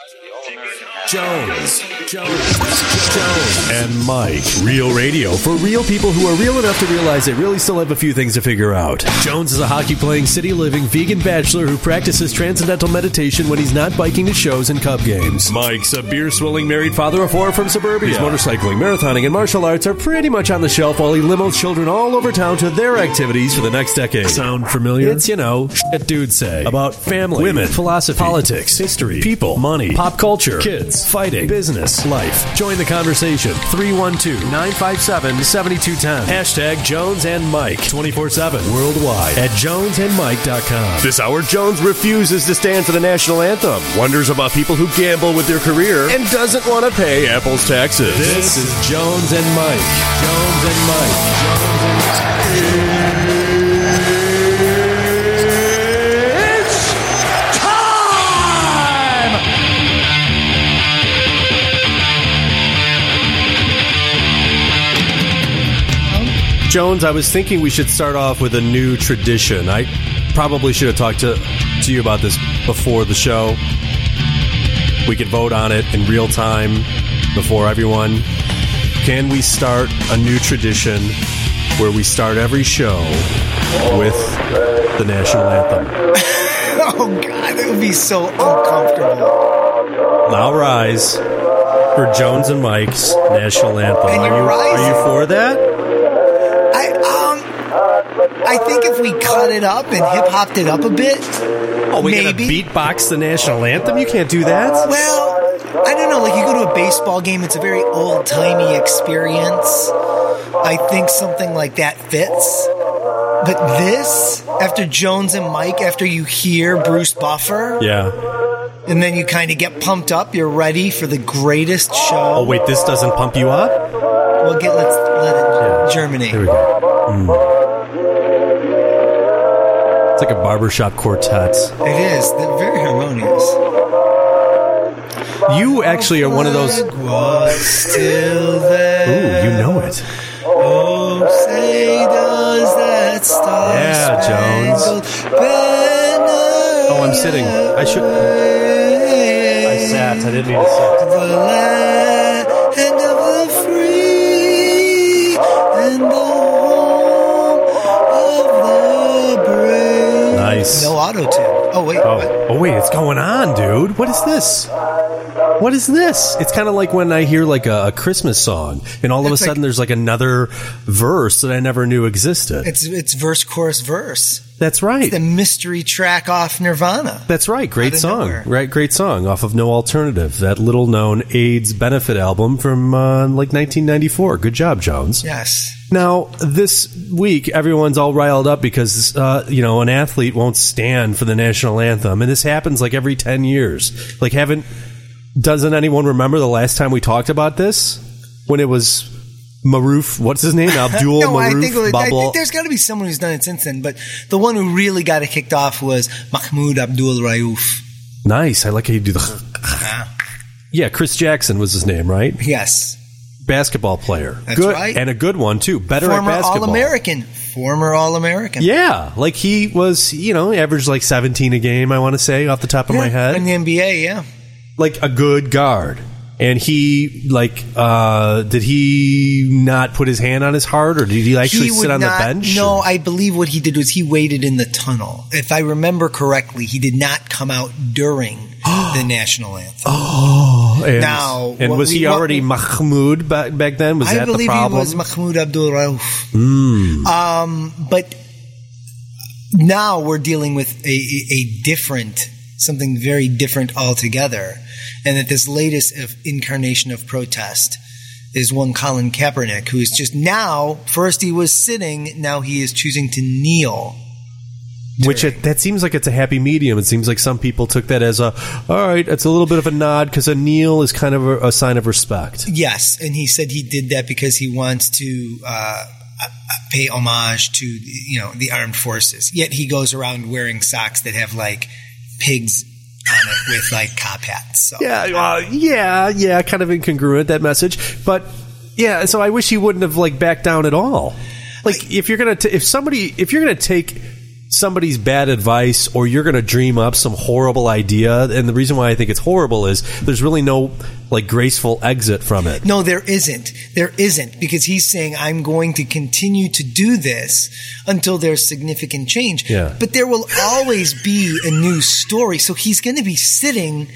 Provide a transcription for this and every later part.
Jones, and Mike. Real radio for real people who are real enough to realize they really still have a few things to figure out. Jones is a hockey-playing, city-living, vegan bachelor who practices transcendental meditation when he's not biking to shows and Cub games. Mike's a beer-swilling married father of four from suburbia. His motorcycling, marathoning, and martial arts are pretty much on the shelf while he limos children all over town to their activities for the next decade. Sound familiar? It's, shit dudes say about family, women, philosophy, politics, history, people, money, pop culture, kids, fighting, business, life. Join the conversation. 312-957-7210. Hashtag Jones and Mike. 24/7 worldwide at jonesandmike.com. This hour, Jones refuses to stand for the national anthem, wonders about people who gamble with their career, and doesn't want to pay Apple's taxes. This is Jones and Mike. Jones and Mike. Jones and Mike. Jones, I was thinking we should start off with a new tradition. I probably should have talked to you about this before the show. We could vote on it in real time before everyone. Can we start a new tradition where we start every show with the national anthem? Oh, God, that would be so uncomfortable. Now rise for Jones and Mike's national anthem. Are you for that? I think if we cut it up and hip-hopped it up a bit, we gotta beatbox the national anthem? You can't do that. Well, I don't know. Like, you go to a baseball game, it's a very old-timey experience. I think something like that fits. But this, after Jones and Mike, after you hear Bruce Buffer, and then you kind of get pumped up, you're ready for the greatest show. Oh, wait, this doesn't pump you up? Well, let's let it germinate. Here we go. It's like a barbershop quartet. It is. They're very harmonious. You actually are one of those. Was still there. Ooh, you know it. Oh, say does that star Jones. Oh, I'm sitting. I sat. I didn't mean to sit. The land of the free and the home of the brave. Nice. No auto-tune. Oh, wait. Oh, wait. It's going on, dude. What is this? What is this? It's kind of like when I hear like a Christmas song, and all of a sudden there's like another verse that I never knew existed. It's verse, chorus, verse. That's right. It's the mystery track off Nirvana. That's right. Great song. Right, great song off of No Alternative, that little-known AIDS benefit album from like 1994. Good job, Jones. Yes. Now, this week, everyone's all riled up because, an athlete won't stand for the national anthem, and this happens like every 10 years. Like, doesn't anyone remember the last time we talked about this? When it was Maruf, what's his name? Abdul Maruf I think there's got to be someone who's done it since then, but the one who really got it kicked off was Mahmoud Abdul Rauf. Nice. I like how you do the... Yeah, Chris Jackson was his name, right? Yes. Basketball player. That's right. And a good one, too. Better Former at basketball. Former All-American. Yeah. Like he was, averaged like 17 a game, I want to say, off the top of my head. In the NBA, yeah. Like a good guard. And he, did he not put his hand on his heart, or did he actually sit on the bench? No, I believe what he did was he waited in the tunnel. If I remember correctly, he did not come out during the national anthem. And was he already Mahmoud back then? Was that the problem? I believe he was Mahmoud Abdul Rauf. But now we're dealing with something very different altogether. And that this latest incarnation of protest is one Colin Kaepernick, who is just now, first he was sitting, now he is choosing to kneel. That seems like it's a happy medium. It seems like some people took that as all right, it's a little bit of a nod because a kneel is kind of a sign of respect. Yes, and he said he did that because he wants to pay homage to the armed forces. Yet he goes around wearing socks that have like pigs on it with like cop hats. So. Yeah, kind of incongruent, that message. But yeah, so I wish he wouldn't have backed down at all. Like if you're gonna take somebody's bad advice, or you're going to dream up some horrible idea. And the reason why I think it's horrible is there's really no like graceful exit from it. No, there isn't. There isn't, because he's saying, I'm going to continue to do this until there's significant change. Yeah. But there will always be a new story. So he's going to be sitting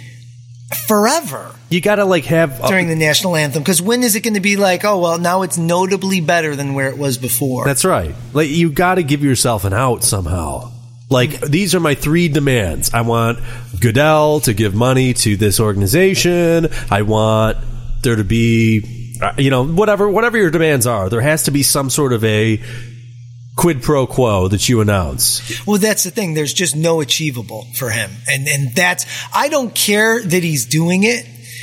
forever. You got to like have during the national anthem, because when is it going to be like, oh, well, now it's notably better than where it was before? That's right. Like, you got to give yourself an out somehow. Like, these are my 3 demands. I want Goodell to give money to this organization. I want there to be, whatever your demands are. There has to be some sort of a quid pro quo that you announce. Well, that's the thing. There's just no achievable for him. And that's, I don't care that he's doing it.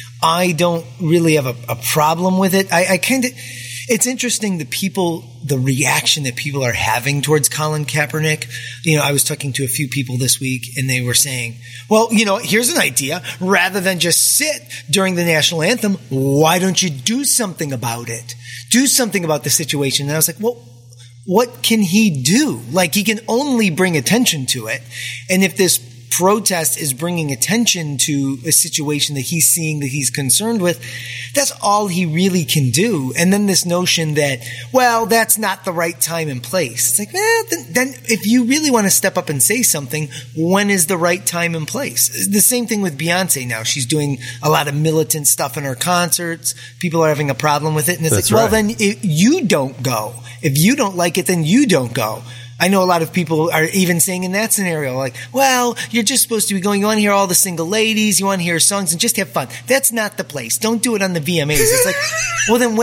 I don't really have a problem with it. I kind of, it's interesting the reaction that people are having towards Colin Kaepernick. I was talking to a few people this week, and they were saying, well, here's an idea. Rather than just sit during the national anthem, why don't you do something about it? Do something about the situation. And I was like, well, what can he do? Like, he can only bring attention to it. And if this protest is bringing attention to a situation that he's seeing, that he's concerned with, that's all he really can do. And then this notion that, well, that's not the right time and place. It's like, then if you really want to step up and say something, when is the right time and place? The same thing with Beyonce now. She's doing a lot of militant stuff in her concerts. People are having a problem with it. And it's well, then you don't go. If you don't like it, then you don't go. I know a lot of people are even saying in that scenario, like, well, you're just supposed to be going, you want to hear all the single ladies, you want to hear songs and just have fun. That's not the place. Don't do it on the VMAs. It's like, well, then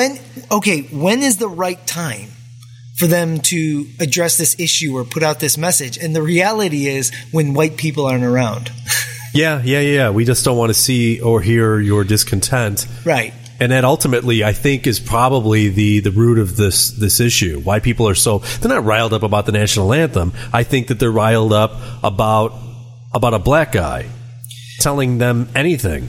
when is the right time for them to address this issue or put out this message? And the reality is when white people aren't around. Yeah. We just don't want to see or hear your discontent. Right. And that ultimately, I think, is probably the root of this issue. Why people are they're not riled up about the national anthem. I think that they're riled up about a black guy telling them anything.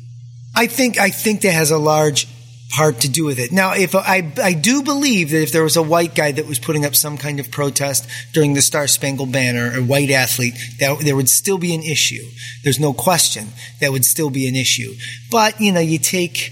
I think that has a large part to do with it. Now, if I do believe that if there was a white guy that was putting up some kind of protest during the Star Spangled Banner, a white athlete, that there would still be an issue. There's no question that would still be an issue. But, you take,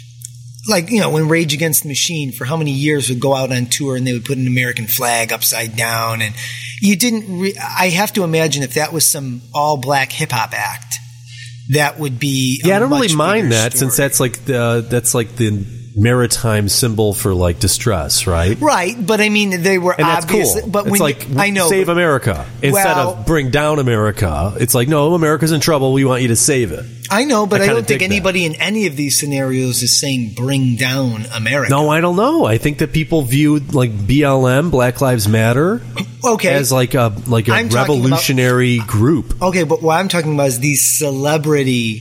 like, when Rage Against the Machine for how many years would go out on tour and they would put an American flag upside down, and you didn't I have to imagine if that was some all-black hip-hop act, that would be I don't really mind that story. Since that's like the maritime symbol for like distress, right? Right, but I mean they were obviously. Cool. But it's like I know, save America instead of bring down America. It's like, no, America's in trouble. We want you to save it. I know, but I don't think anybody in any of these scenarios is saying bring down America. No, I don't know. I think that people view like BLM, Black Lives Matter, as like a revolutionary group. Okay, but what I'm talking about is these celebrity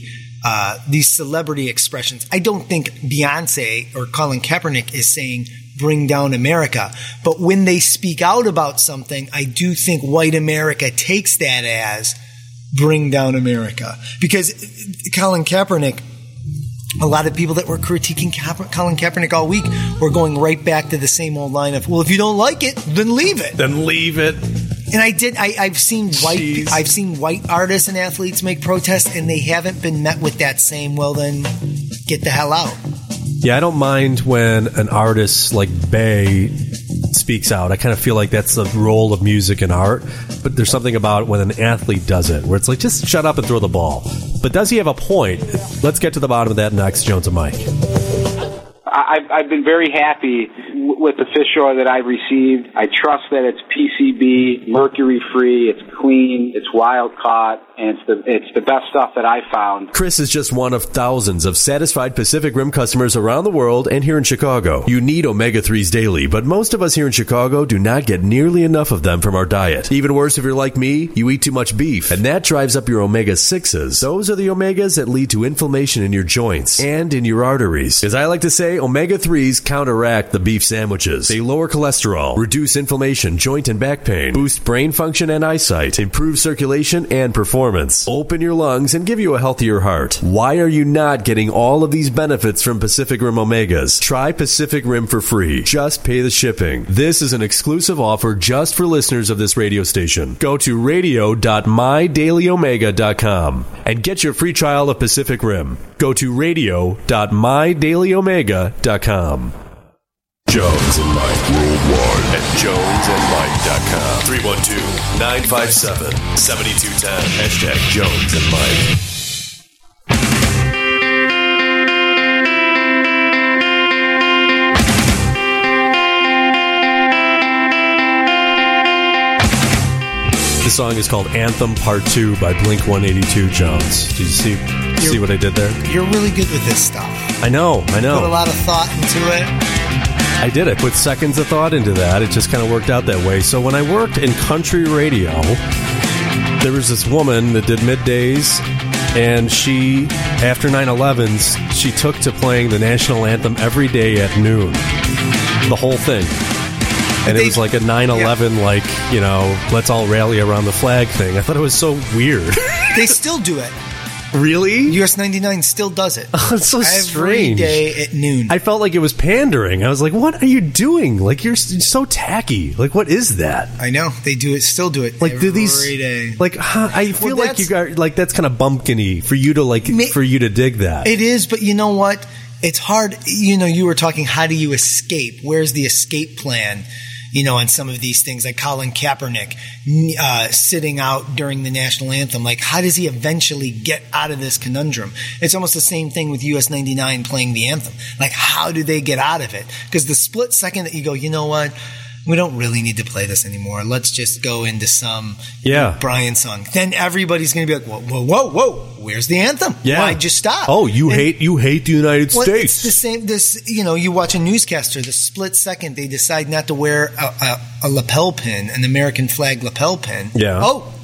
expressions. I don't think Beyonce or Colin Kaepernick is saying bring down America. But when they speak out about something, I do think white America takes that as bring down America. Because Colin Kaepernick, a lot of people that were critiquing Colin Kaepernick all week were going right back to the same old line of, well, if you don't like it, then leave it. Then leave it. And I've seen white artists and athletes make protests, and they haven't been met with that same, well, then get the hell out. Yeah, I don't mind when an artist like Bey speaks out. I kind of feel like that's the role of music and art. But there's something about when an athlete does it, where it's like, just shut up and throw the ball. But does he have a point? Let's get to the bottom of that next, Jones and Mike. I've been very happy with the fish oil that I've received. I trust that it's PCB, mercury-free, it's clean, it's wild-caught, and it's the best stuff that I've found. Chris is just one of thousands of satisfied Pacific Rim customers around the world and here in Chicago. You need omega-3s daily, but most of us here in Chicago do not get nearly enough of them from our diet. Even worse, if you're like me, you eat too much beef, and that drives up your omega-6s. Those are the omegas that lead to inflammation in your joints and in your arteries. As I like to say, omega-3s counteract the beef sandwiches. They lower cholesterol, reduce inflammation, joint and back pain, boost brain function and eyesight, improve circulation and performance, open your lungs, and give you a healthier heart. Why are you not getting all of these benefits from Pacific Rim Omegas? Try Pacific Rim for free. Just pay the shipping. This is an exclusive offer just for listeners of this radio station. Go to radio.mydailyomega.com and get your free trial of Pacific Rim. Go to radio.mydailyomega.com. Jones and Mike worldwide at jonesandmike.com. 312-957-7210. Hashtag Jones and Mike. The song is called Anthem Part 2 by Blink-182, Jones. Did you see what I did there? You're really good with this stuff. I know. Put a lot of thought into it. I did. I put seconds of thought into that. It just kind of worked out that way. So when I worked in country radio, there was this woman that did middays, and she, after 9/11s, she took to playing the national anthem every day at noon. The whole thing. And it was like a 9/11, like, you know, let's all rally around the flag thing. I thought it was so weird. They still do it. Really? US 99 still does it. Oh, it's so strange. Every day at noon. I felt like it was pandering. I was like, what are you doing? Like, you're so tacky. Like, what is that? I know. They do it, still do it like, every day. Like, I feel like you got, like, that's kind of bumpkin-y for you to, like, for you to dig that. It is, but you know what? It's hard. You know, you were talking, how do you escape? Where's the escape plan? You know, on some of these things, like Colin Kaepernick sitting out during the national anthem. Like, how does he eventually get out of this conundrum? It's almost the same thing with US 99 playing the anthem. Like, how do they get out of it? Because the split second that you go, you know what? We don't really need to play this anymore. Let's just go into some Brian song. Then everybody's going to be like, whoa, where's the anthem? Yeah. Why'd you stop? Oh, you hate the United States. It's the same. You know, you watch a newscaster, the split second they decide not to wear a lapel pin, an American flag lapel pin. Yeah.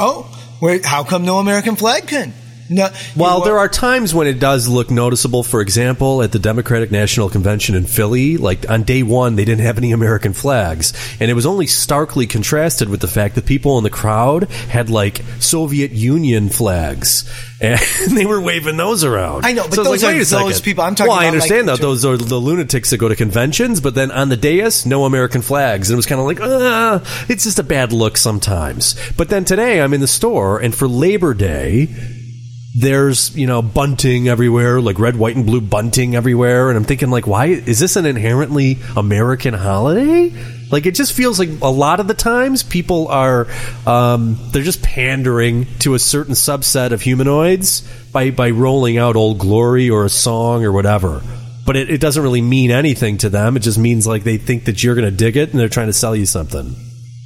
How come no American flag pin? No. Well, there are times when it does look noticeable. For example, at the Democratic National Convention in Philly, like on day one, they didn't have any American flags. And it was only starkly contrasted with the fact that people in the crowd had like Soviet Union flags. And they were waving those around. I know, but so those are those people. I'm talking about. Well, I understand that. Those are the lunatics that go to conventions, but then on the dais, no American flags. And it was kind of like, it's just a bad look sometimes. But then today, I'm in the store, and for Labor Day, there's, you know, bunting everywhere, like red, white, and blue bunting everywhere. And I'm thinking, like, why is this an inherently American holiday? Like, it just feels like a lot of the times people are, they're just pandering to a certain subset of humanoids by rolling out Old Glory or a song or whatever. But it doesn't really mean anything to them. It just means, like, they think that you're going to dig it and they're trying to sell you something.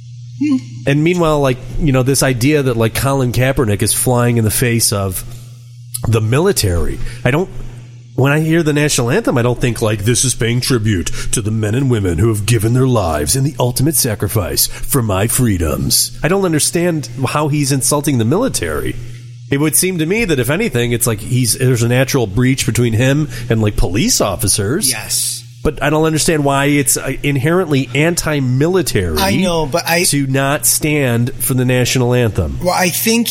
And meanwhile, like, you know, this idea that, like, Colin Kaepernick is flying in the face of the military. When I hear the national anthem, I don't think, like, this is paying tribute to the men and women who have given their lives in the ultimate sacrifice for my freedoms. I don't understand how he's insulting the military. It would seem to me that, if anything, it's like there's a natural breach between him and, like, police officers. Yes. But I don't understand why it's inherently anti-military. I know, but to not stand for the national anthem. Well, I think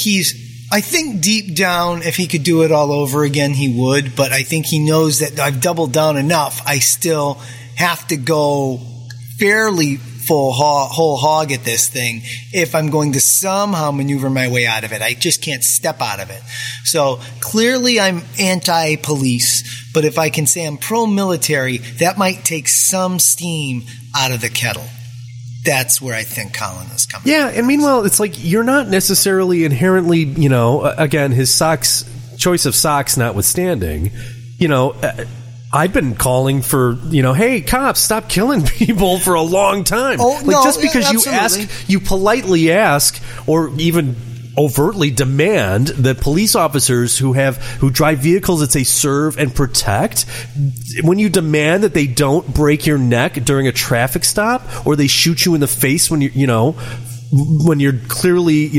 deep down, if he could do it all over again, he would. But I think he knows that I've doubled down enough. I still have to go fairly whole hog at this thing if I'm going to somehow maneuver my way out of it. I just can't step out of it. So clearly I'm anti-police, but if I can say I'm pro-military, that might take some steam out of the kettle. That's where I think Colin is coming. Yeah, and meanwhile, it's like you're not necessarily inherently, you know, again, his choice of socks notwithstanding, you know, I've been calling for, you know, hey, cops, stop killing people for a long time. Oh, like, no, just because you politely ask, or even overtly demand that police officers who drive vehicles that say serve and protect, when you demand that they don't break your neck during a traffic stop, or they shoot you in the face when when you're clearly,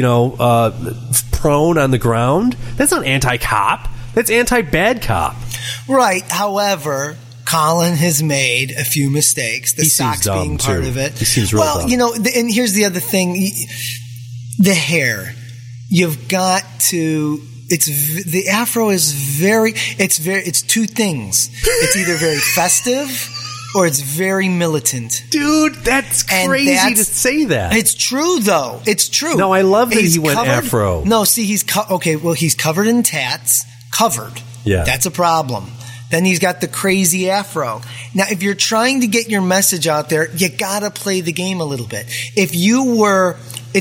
prone on the ground, that's not anti-cop. That's anti-bad cop. Right. However, Colin has made a few mistakes. The He socks seems dumb, being part too. of it. He seems real dumb. And here's the other thing: the hair. You've got to. The afro is it's two things. It's either very festive or it's very militant. Dude, that's crazy to say that. It's true, though. It's true. No, I love that he went covered, afro. No, see, he's covered in tats. Covered. Yeah. That's a problem. Then he's got the crazy afro. Now, if you're trying to get your message out there, you gotta play the game a little bit. If you were,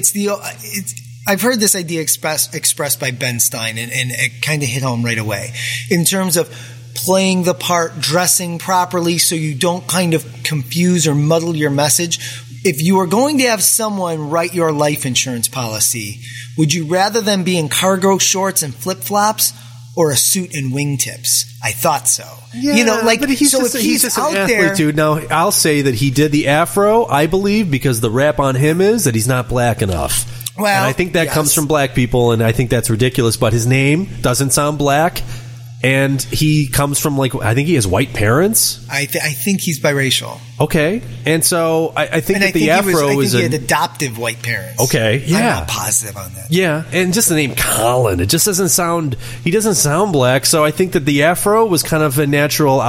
I've heard this idea expressed by Ben Stein, and it kind of hit home right away in terms of playing the part, dressing properly so you don't kind of confuse or muddle your message. If you are going to have someone write your life insurance policy, would you rather them be in cargo shorts and flip-flops or a suit and wingtips? I thought so. Yeah, but he's just an athlete, dude. Now, I'll say that he did the afro, I believe, because the rap on him is that he's not black enough. Well, and I think that comes from black people, and I think that's ridiculous. But his name doesn't sound black, and he comes from, I think he has white parents. I think he's biracial. Okay. And so I think that the afro was he had adoptive white parents. Okay, yeah. I'm not positive on that. Yeah, and just the name Colin, it just doesn't sound, he doesn't sound black, so I think that the afro was kind of a natural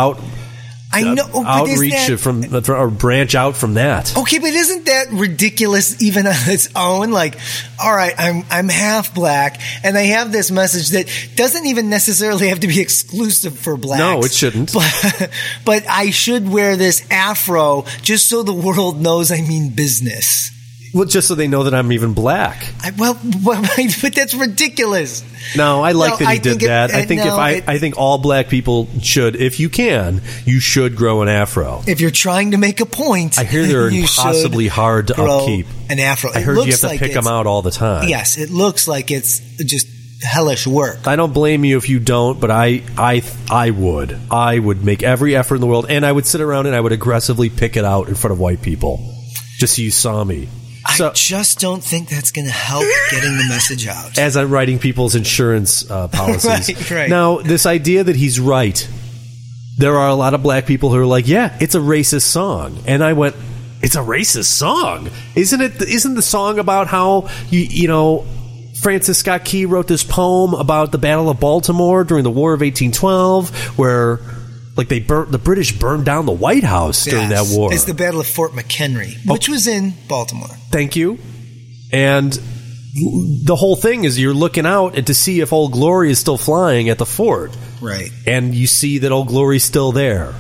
outreach or branch out from that. Okay, but isn't that ridiculous even on its own? Like, all right, I'm half black, and I have this message that doesn't even necessarily have to be exclusive for blacks. No, it shouldn't. But I should wear this afro just so the world knows I mean business. Well, just so they know that I'm even black. But that's ridiculous. No, I like that he did that. I think all black people should, if you can, you should grow an afro. If you're trying to make a point, I hear they're impossibly hard to upkeep. An afro. I heard you have to pick them out all the time. Yes, it looks like it's just hellish work. I don't blame you if you don't, but I would. I would make every effort in the world, and I would sit around and I would aggressively pick it out in front of white people, just so you saw me. I just don't think that's going to help getting the message out. As I'm writing people's insurance policies. Right. Now, this idea that he's right, there are a lot of black people who are like, yeah, it's a racist song. And I went, it's a racist song? Isn't the song about how, Francis Scott Key wrote this poem about the Battle of Baltimore during the War of 1812, where the British burned down the White House during that war. It's the Battle of Fort McHenry, which was in Baltimore. Thank you. And the whole thing is you're looking out and to see if Old Glory is still flying at the fort. Right. And you see that Old Glory's still there.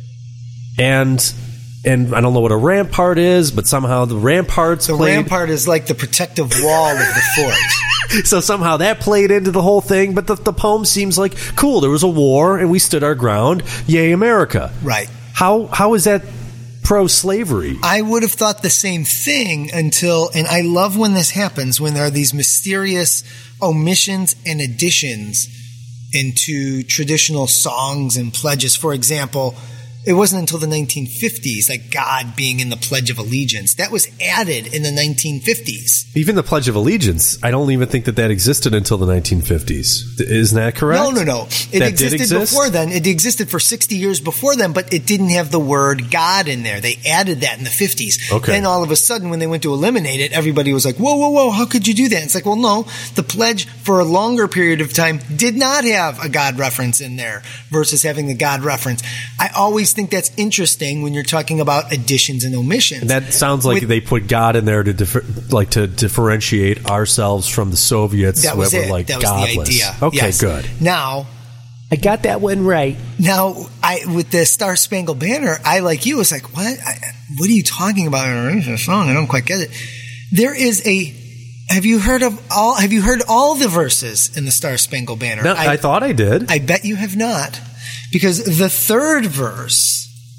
And I don't know what a rampart is, but somehow the ramparts rampart is like the protective wall of the fort. So somehow that played into the whole thing, but the poem seems like, cool, there was a war and we stood our ground. Yay, America. Right. How is that pro-slavery? I would have thought the same thing and I love when this happens, when there are these mysterious omissions and additions into traditional songs and pledges. For example, it wasn't until the 1950s, like God being in the Pledge of Allegiance. That was added in the 1950s. Even the Pledge of Allegiance, I don't even think that existed until the 1950s. Isn't that correct? No. It existed before then. It existed for 60 years before then, but it didn't have the word God in there. They added that in the 50s. Okay. Then all of a sudden, when they went to eliminate it, everybody was like, whoa, how could you do that? It's like, well, no, the Pledge for a longer period of time did not have a God reference in there versus having the God reference. I always think that's interesting when you're talking about additions and omissions. And that sounds like they put God in there to differentiate ourselves from the Soviets. That was it. Like that was godless. the idea. Okay, yes. Good. Now, I got that one right. Now, with the Star Spangled Banner, I, like you, was like, what? What are you talking about in a racist song? I don't quite get it. There is have you heard all the verses in the Star Spangled Banner? No, I thought I did. I bet you have not. Because the third verse,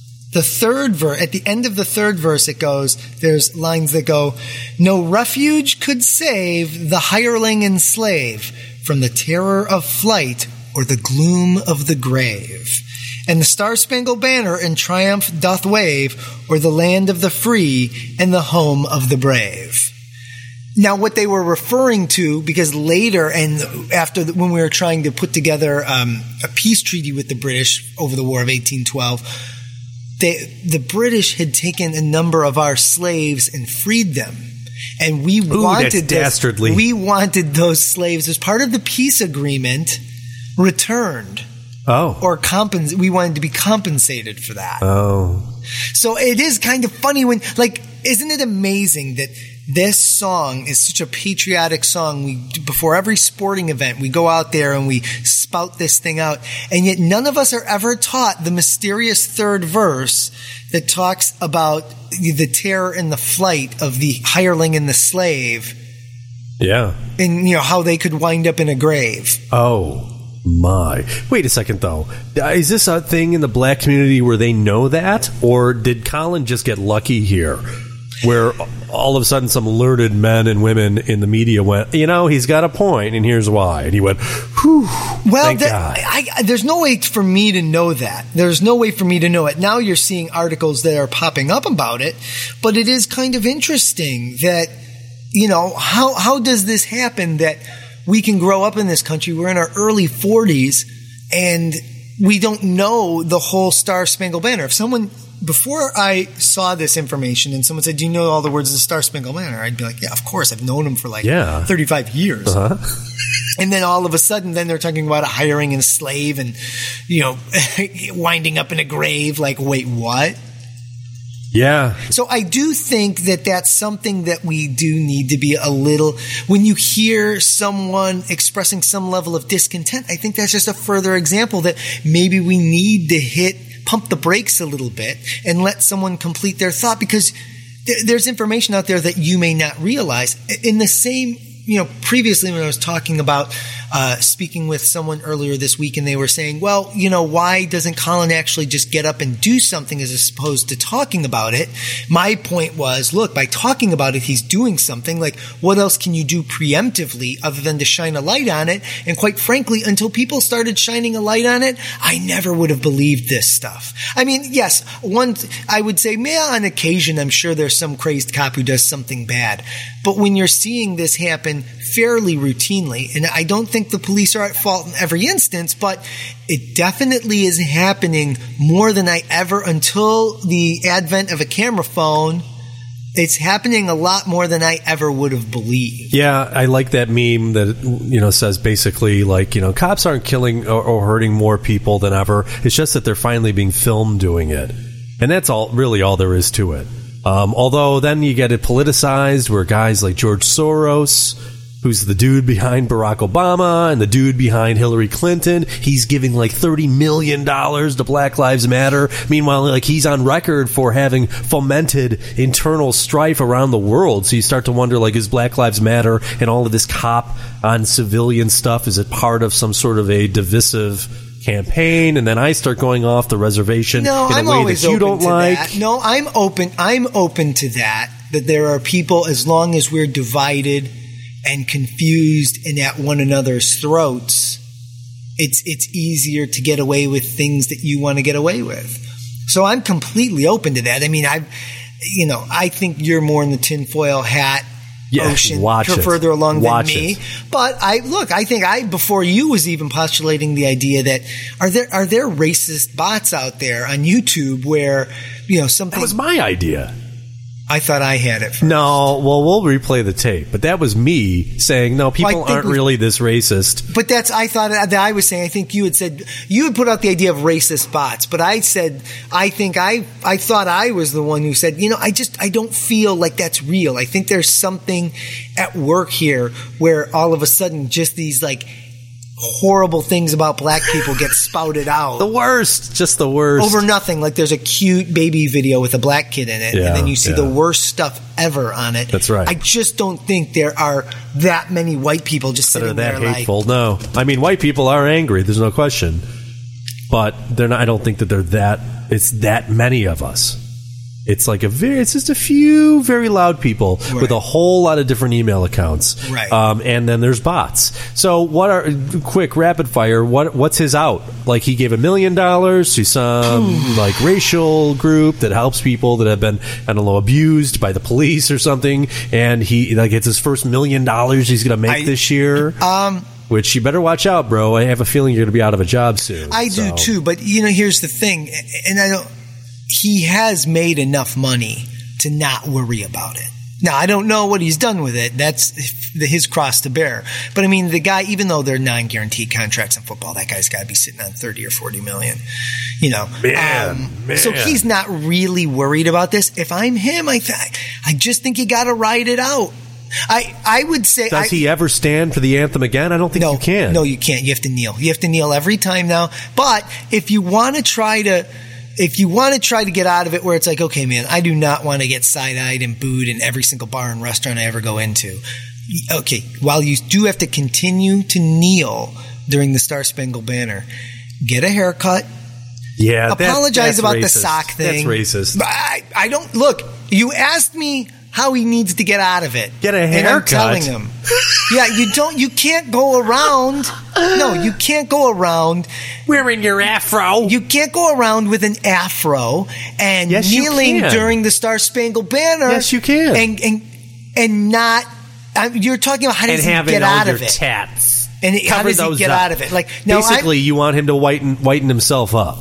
at the end of the third verse, there's lines that go, no refuge could save the hireling and slave from the terror of flight or the gloom of the grave. And the Star-Spangled Banner in triumph doth wave o'er the land of the free and the home of the brave. Now, what they were referring to, because later and after when we were trying to put together a peace treaty with the British over the War of 1812, the British had taken a number of our slaves and freed them. And we wanted dastardly. We wanted those slaves as part of the peace agreement returned. Oh. Or we wanted to be compensated for that. Oh. So it is kind of funny when, like, isn't it amazing that this song is such a patriotic song? Before every sporting event, we go out there and we spout this thing out. And yet none of us are ever taught the mysterious third verse that talks about the terror and the flight of the hireling and the slave. Yeah. And, how they could wind up in a grave. Oh. My. Wait a second, though. Is this a thing in the black community where they know that? Or did Colin just get lucky here? Where all of a sudden some learned men and women in the media went, he's got a point, and here's why. And he went, whew, well, thank God. There's no way for me to know that. There's no way for me to know it. Now you're seeing articles that are popping up about it, but it is kind of interesting that, how does this happen that we can grow up in this country? We're in our early 40s, and we don't know the whole Star Spangled Banner. Before I saw this information and someone said, do you know all the words of the Star Spangled Banner? I'd be like, yeah, of course. I've known them for 35 years. Uh-huh. And then all of a sudden, then they're talking about hiring a slave and, winding up in a grave. Like, wait, what? Yeah. So I do think that that's something that we do need to be a little, when you hear someone expressing some level of discontent, I think that's just a further example that maybe we need to pump the brakes a little bit and let someone complete their thought, because there's information out there that you may not realize. In the same, previously when I was talking about speaking with someone earlier this week, and they were saying, well, why doesn't Colin actually just get up and do something as opposed to talking about it? My point was, look, by talking about it, he's doing something. Like, what else can you do preemptively other than to shine a light on it? And quite frankly, until people started shining a light on it, I never would have believed this stuff. I mean, yes, I would say, on occasion, I'm sure there's some crazed cop who does something bad. But when you're seeing this happen fairly routinely, and I don't think the police are at fault in every instance, but it definitely is happening more than I ever, until the advent of a camera phone, it's happening a lot more than I ever would have believed. Yeah, I like that meme that, says basically like, cops aren't killing or hurting more people than ever. It's just that they're finally being filmed doing it. And that's really all there is to it. Although then you get it politicized where guys like George Soros, who's the dude behind Barack Obama and the dude behind Hillary Clinton, he's giving like $30 million to Black Lives Matter. Meanwhile, like, he's on record for having fomented internal strife around the world. So you start to wonder, like, is Black Lives Matter and all of this cop on civilian stuff, is it part of some sort of a divisive campaign? And then I start going off the reservation in a way that you don't like. That. No, I'm open to that there are people, as long as we're divided and confused and at one another's throats, it's easier to get away with things that you want to get away with. So I'm completely open to that. I mean, I think you're more in the tinfoil hat ocean, further along than me. But I think before you was even postulating the idea that are there racist bots out there on YouTube where something. That was my idea. I thought I had it first. No, well, we'll replay the tape. But that was me saying, no, people aren't really this racist. But I think you had said, you had put out the idea of racist bots. But I said, I thought I was the one who said, I don't feel like that's real. I think there's something at work here where all of a sudden just these like horrible things about black people get spouted out. Just the worst. Over nothing. Like there's a cute baby video with a black kid in it, and then you see the worst stuff ever on it. That's right. I just don't think there are that many white people just sitting there that hateful. No. I mean, white people are angry, there's no question. But they're not. I don't think that it's that many of us. It's like it's just a few very loud people with a whole lot of different email accounts. Right. And then there's bots. So quick rapid fire, what's his out? Like he gave $1 million to some like racial group that helps people that have been, I don't know, abused by the police or something. And he like it's his first $1 million he's going to make this year. Which you better watch out, bro. I have a feeling you're going to be out of a job soon. I do too. But here's the thing. And he has made enough money to not worry about it. Now, I don't know what he's done with it. That's his cross to bear. But I mean, the guy, even though they're non-guaranteed contracts in football, that guy's got to be sitting on 30 or 40 million, Man. So he's not really worried about this. If I'm him, I just think you got to ride it out. I would say... Does he ever stand for the anthem again? I don't think you can. No, you can't. You have to kneel. You have to kneel every time now. But if you want to try to get out of it where it's like, okay, man, I do not want to get side-eyed and booed in every single bar and restaurant I ever go into. Okay, while you do have to continue to kneel during the Star-Spangled Banner, get a haircut. Yeah, apologize that's about racist. The sock thing. That's racist. I don't... Look, you asked me how he needs to get out of it. Get a haircut. And I'm telling him. Yeah, you can't go around. No, you can't go around wearing your afro. You can't go around with an afro and kneeling during the Star-Spangled Banner. Yes, you can. And not. You're talking about how does he get out of it? Tats. And how does he get out of it? Like now, basically, you want him to whiten himself up.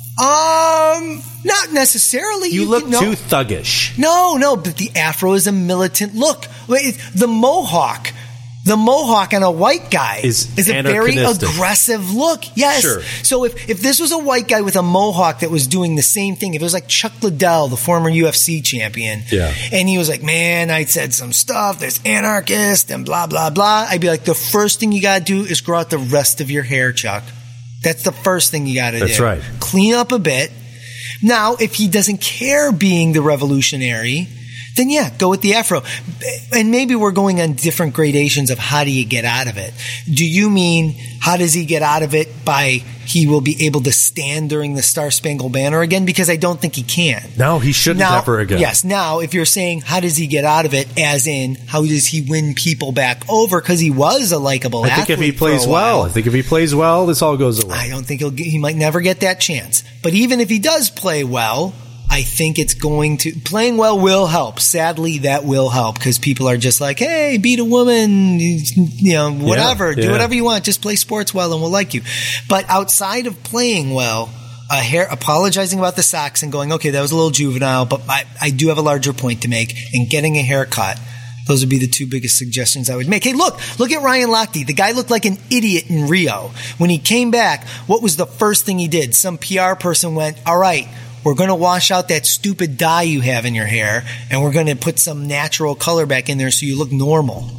Not necessarily. You look too thuggish. No, but the afro is a militant look. The mohawk on a white guy is a very aggressive look. Yes. Sure. So if this was a white guy with a mohawk that was doing the same thing, if it was like Chuck Liddell, the former UFC champion, and he was like, man, I said some stuff, there's anarchist and blah, blah, blah, I'd be like, the first thing you got to do is grow out the rest of your hair, Chuck. That's the first thing you got to do. That's right. Clean up a bit. Now, if he doesn't care being the revolutionary, then go with the afro. And maybe we're going on different gradations of how do you get out of it. Do you mean how does he get out of it by he will be able to stand during the Star-Spangled Banner again? Because I don't think he can. No, he shouldn't ever again. Yes. Now, if you're saying how does he get out of it, as in how does he win people back over? Because he was a likable athlete. I think if he plays well, this all goes away. I don't think he might never get that chance. But even if he does play well, I think playing well will help. Sadly, that will help because people are just like, hey, beat a woman, whatever, do whatever you want, just play sports well and we'll like you. But outside of playing well, apologizing about the socks and going, okay, that was a little juvenile, but I do have a larger point to make, and getting a haircut. Those would be the two biggest suggestions I would make. Hey, look at Ryan Lochte. The guy looked like an idiot in Rio. When he came back, what was the first thing he did? Some PR person went, all right, we're going to wash out that stupid dye you have in your hair, and we're going to put some natural color back in there so you look normal.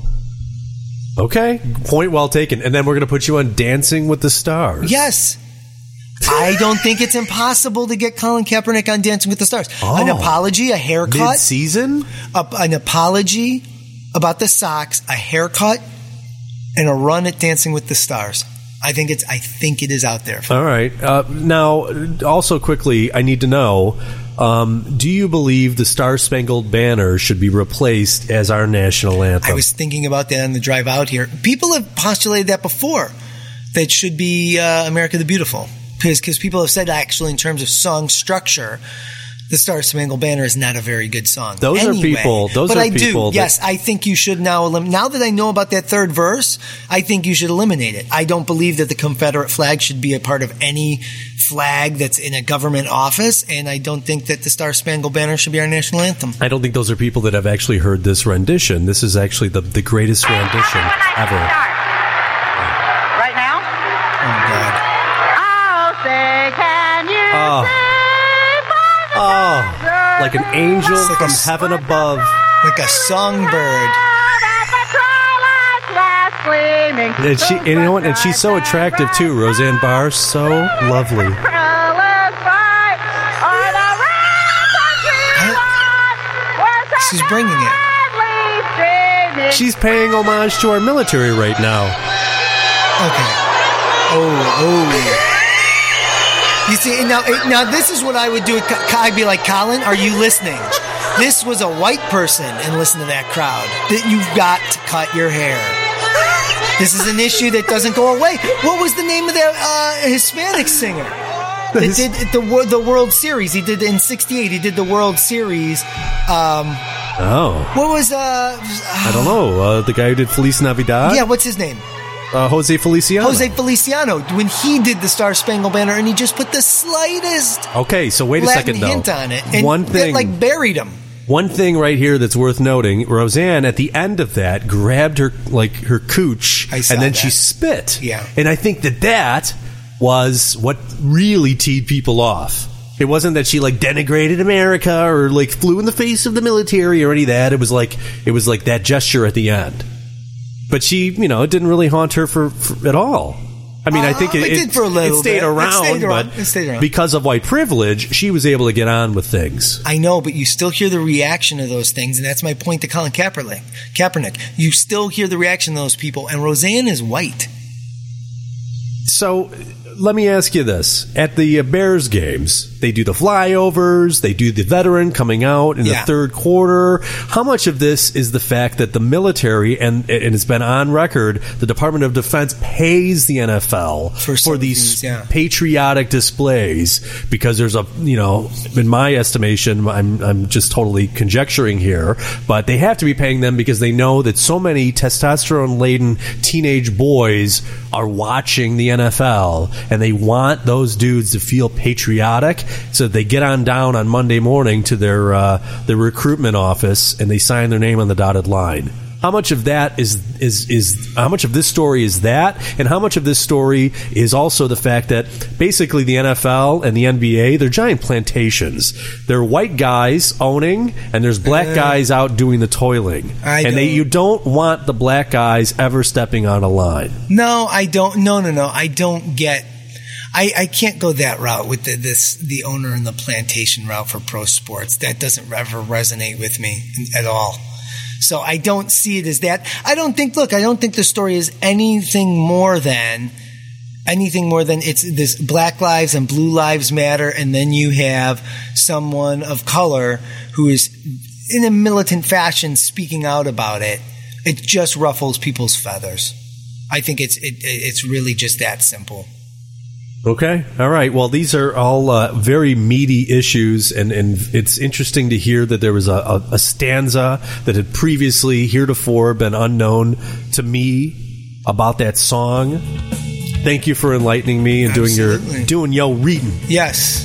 Okay, point well taken. And then we're going to put you on Dancing with the Stars. Yes. I don't think it's impossible to get Colin Kaepernick on Dancing with the Stars. An apology, a haircut. Mid-season? An apology about the socks, a haircut, and a run at Dancing with the Stars. I think it is out there. All right. Now, also quickly, I need to know, do you believe the Star-Spangled Banner should be replaced as our national anthem? I was thinking about that on the drive out here. People have postulated that before, that it should be America the Beautiful. Because people have said, actually, in terms of song structure, the Star-Spangled Banner is not a very good song. Those are people. Yes, I think you should now that I know about that third verse, I think you should eliminate it. I don't believe that the Confederate flag should be a part of any flag that's in a government office, and I don't think that the Star-Spangled Banner should be our national anthem. I don't think those are people that have actually heard this rendition. This is actually the greatest rendition ever. Right now? Oh, God. I'll say, can you like an angel from heaven above. Like a songbird. And you know what? And she's so attractive too, Roseanne Barr. So lovely. She's bringing it. She's paying homage to our military right now. Okay. Oh. You see, now this is what I would do. I'd be like, Colin, are you listening? This was a white person, and listen to that crowd. That you've got to cut your hair. This is an issue that doesn't go away. What was the name of that Hispanic singer that did the World Series? He did in '68. He did the World Series. What was I don't know. The guy who did Feliz Navidad. Yeah, what's his name? Jose Feliciano. Jose Feliciano, when he did the Star Spangled Banner, and he just put the slightest okay, so wait a Latin second, though. hint on it, and one thing, that, like, buried him. One thing right here that's worth noting: Roseanne, at the end of that, grabbed her cooch, and then she spit. Yeah, and I think that was what really teed people off. It wasn't that she like denigrated America or like flew in the face of the military or any of that. It was like that gesture at the end. But she, it didn't really haunt her for at all. I mean, I think it did for a little it stayed bit. around, It stayed around. Because of white privilege, she was able to get on with things. I know, but you still hear the reaction to those things, and that's my point to Colin Kaepernick. You still hear the reaction of those people, and Roseanne is white. So let me ask you this. At the Bears games, they do the flyovers, they do the veteran coming out in the third quarter. How much of this is the fact that the military, and it's been on record, the Department of Defense pays the NFL for these patriotic displays? Because there's in my estimation, I'm just totally conjecturing here, but they have to be paying them because they know that so many testosterone-laden teenage boys are watching the NFL, and they want those dudes to feel patriotic, so that they get on down on Monday morning to their recruitment office and they sign their name on the dotted line. How much of that is how much of this story is that, and how much of this story is also the fact that basically the NFL and the NBA, they're giant plantations. They're white guys owning, and there's black guys out doing the toiling. You don't want the black guys ever stepping on a line. No, I don't. No. I don't get. I can't go that route with the owner and the plantation route for pro sports. That doesn't ever resonate with me at all. So I don't see it as that. I don't think the story is anything more than it's this Black Lives and Blue Lives Matter, and then you have someone of color who is in a militant fashion speaking out about it. It just ruffles people's feathers. I think it's really just that simple. Okay. All right. Well, these are all very meaty issues, and it's interesting to hear that there was a stanza that had previously heretofore been unknown to me about that song. Thank you for enlightening me and doing your reading. Yes.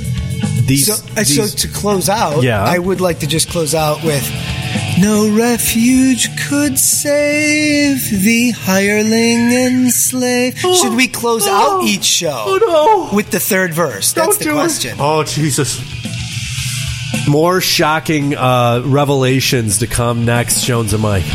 So to close out, I would like to just close out with no refuge could save the hireling and slave. Should we close out each show with the third verse? That's the question. Oh, Jesus. More shocking revelations to come next, Jones and Mike.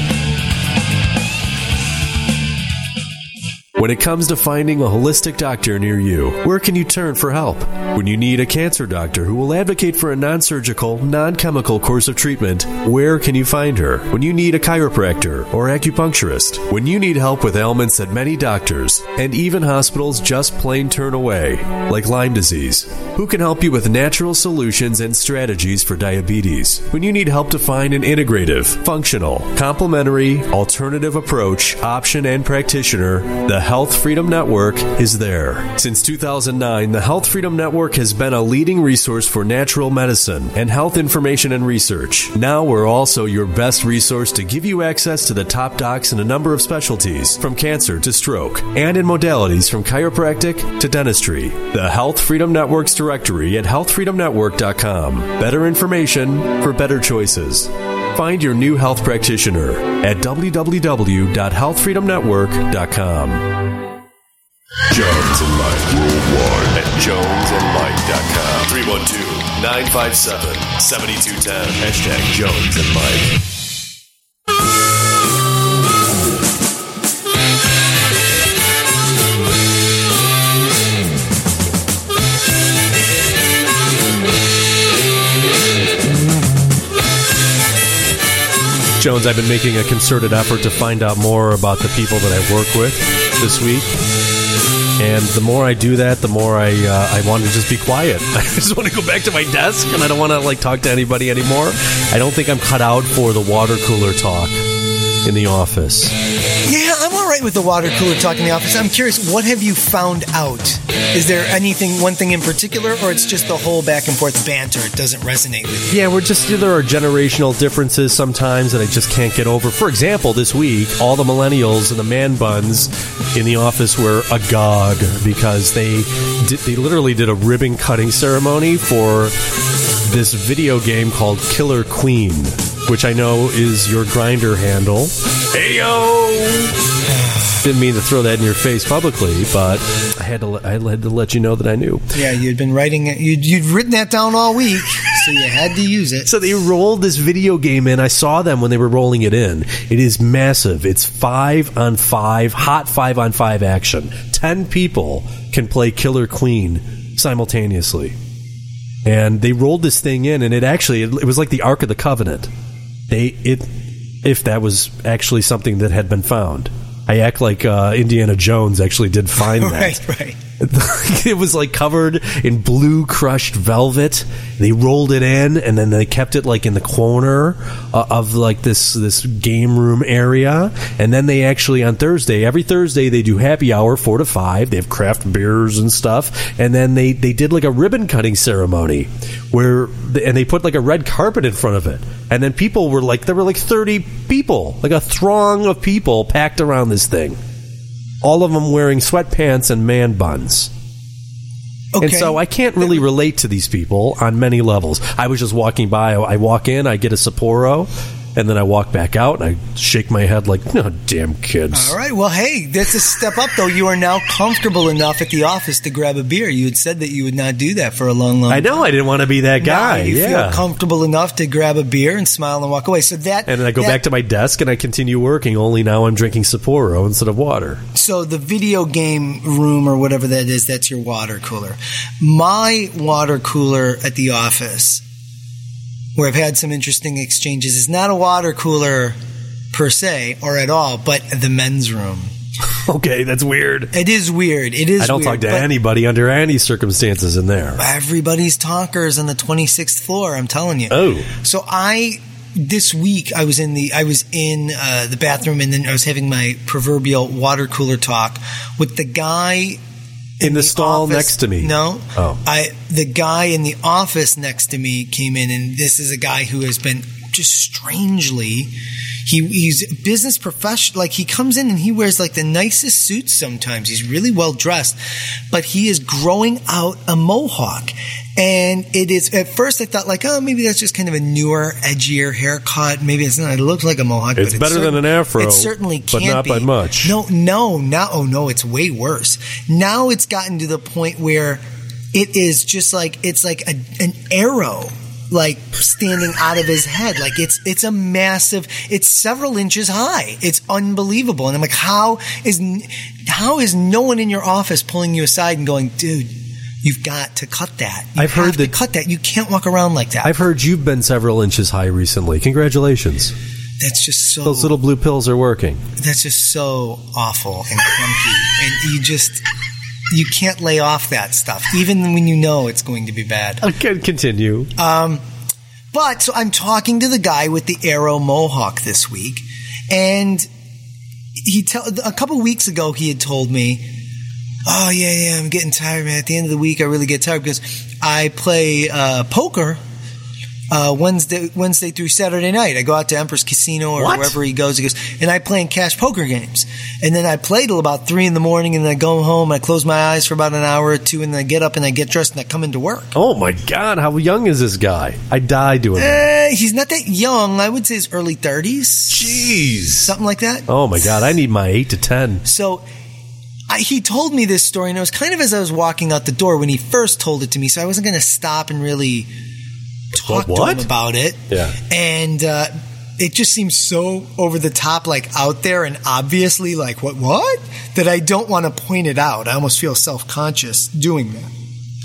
When it comes to finding a holistic doctor near you, where can you turn for help? When you need a cancer doctor who will advocate for a non-surgical, non-chemical course of treatment, where can you find her? When you need a chiropractor or acupuncturist, when you need help with ailments that many doctors and even hospitals just plain turn away, like Lyme disease, who can help you with natural solutions and strategies for diabetes? When you need help to find an integrative, functional, complementary, alternative approach, option, and practitioner, the Health Freedom Network is there. Since 2009, the Health Freedom Network has been a leading resource for natural medicine and health information and research. Now we're also your best resource to give you access to the top docs in a number of specialties, from cancer to stroke, and in modalities from chiropractic to dentistry. The Health Freedom Network's directory at healthfreedomnetwork.com. Better information for better choices. Find your new health practitioner at www.healthfreedomnetwork.com. Jones and Mike worldwide at jonesandmike.com. 312-957-7210. Hashtag Jones and Mike. Jones, I've been making a concerted effort to find out more about the people that I've worked with this week. And the more I do that, the more I want to just be quiet. I just want to go back to my desk, and I don't want to talk to anybody anymore. I don't think I'm cut out for the water cooler talk in the office. Yeah, I'm all right with the water cooler talk in the office. I'm curious, what have you found out? Is there one thing in particular, or it's just the whole back and forth banter? It doesn't resonate with you? Yeah, there are generational differences sometimes that I just can't get over. For example, this week, all the millennials and the man buns in the office were agog because they literally did a ribbon cutting ceremony for this video game called Killer Queen, which I know is your Grindr handle. Heyo! Didn't mean to throw that in your face publicly, but I had to let you know that I knew. Yeah, you'd been writing it. You'd written that down all week, so you had to use it. So they rolled this video game in. I saw them when they were rolling it in. It is massive. It's 5-on-5, hot 5-on-5 action. 10 people can play Killer Queen simultaneously. And they rolled this thing in, and it was like the Ark of the Covenant. If that was actually something that had been found. I act like Indiana Jones actually did find that. Right. It was covered in blue crushed velvet. They rolled it in, and then they kept it in the corner of this game room area. And then they actually every Thursday they do happy hour 4 to 5. They have craft beers and stuff. And then they did a ribbon cutting ceremony and they put a red carpet in front of it. And then people were there were 30 people, a throng of people packed around this thing. All of them wearing sweatpants and man buns. Okay. And so I can't really relate to these people on many levels. I was just walking by. I walk in, I get a Sapporo, and then I walk back out, and I shake my head no, damn kids. All right. Well, hey, that's a step up, though. You are now comfortable enough at the office to grab a beer. You had said that you would not do that for a long time. I know. I didn't want to be that guy. Now you feel comfortable enough to grab a beer and smile and walk away. So and then I go back to my desk, and I continue working, only now I'm drinking Sapporo instead of water. So the video game room or whatever that is, that's your water cooler. My water cooler at the office, where I've had some interesting exchanges, is not a water cooler per se or at all, but the men's room. Okay, that's weird. It is weird. I don't talk to anybody under any circumstances in there. Everybody's talkers on the 26th floor, I'm telling you. Oh. So this week I was in the bathroom, and then I was having my proverbial water cooler talk with the guy in the stall office, next to me. No. Oh. The guy in the office next to me came in, and this is a guy who has been just strangely, he's a business professional. He comes in and he wears the nicest suits sometimes. He's really well dressed, but he is growing out a mohawk. And it is, at first I thought maybe that's just kind of a newer, edgier haircut. Maybe it's not. It looks like a mohawk. It's better than an afro. It certainly can't be. But not by much. No, it's way worse. Now it's gotten to the point where it is just it's an arrow, standing out of his head. It's a massive, it's several inches high. It's unbelievable. And I'm how is no one in your office pulling you aside and going, dude, you've got to cut that. I've heard that. Cut that. You can't walk around like that. I've heard you've been several inches high recently. Congratulations. That's just so... Those little blue pills are working. That's just so awful and clunky. And you can't lay off that stuff, even when you know it's going to be bad. Okay, continue. But, so I'm talking to the guy with the arrow mohawk this week, and a couple weeks ago he had told me, oh, yeah, I'm getting tired, man. At the end of the week, I really get tired because I play poker Wednesday through Saturday night. I go out to Empress Casino or wherever he goes, and I play in cash poker games. And then I play till about 3 in the morning, and then I go home, and I close my eyes for about an hour or two, and then I get up and I get dressed and I come into work. Oh, my God. How young is this guy? I die doing that. He's not that young. I would say his early 30s. Jeez. Something like that. Oh, my God. I need my 8 to 10. So... he told me this story, and it was kind of as I was walking out the door when he first told it to me, so I wasn't going to stop and really talk to him about it. Yeah. And it just seems so over the top, out there and obviously what, that I don't want to point it out. I almost feel self-conscious doing that.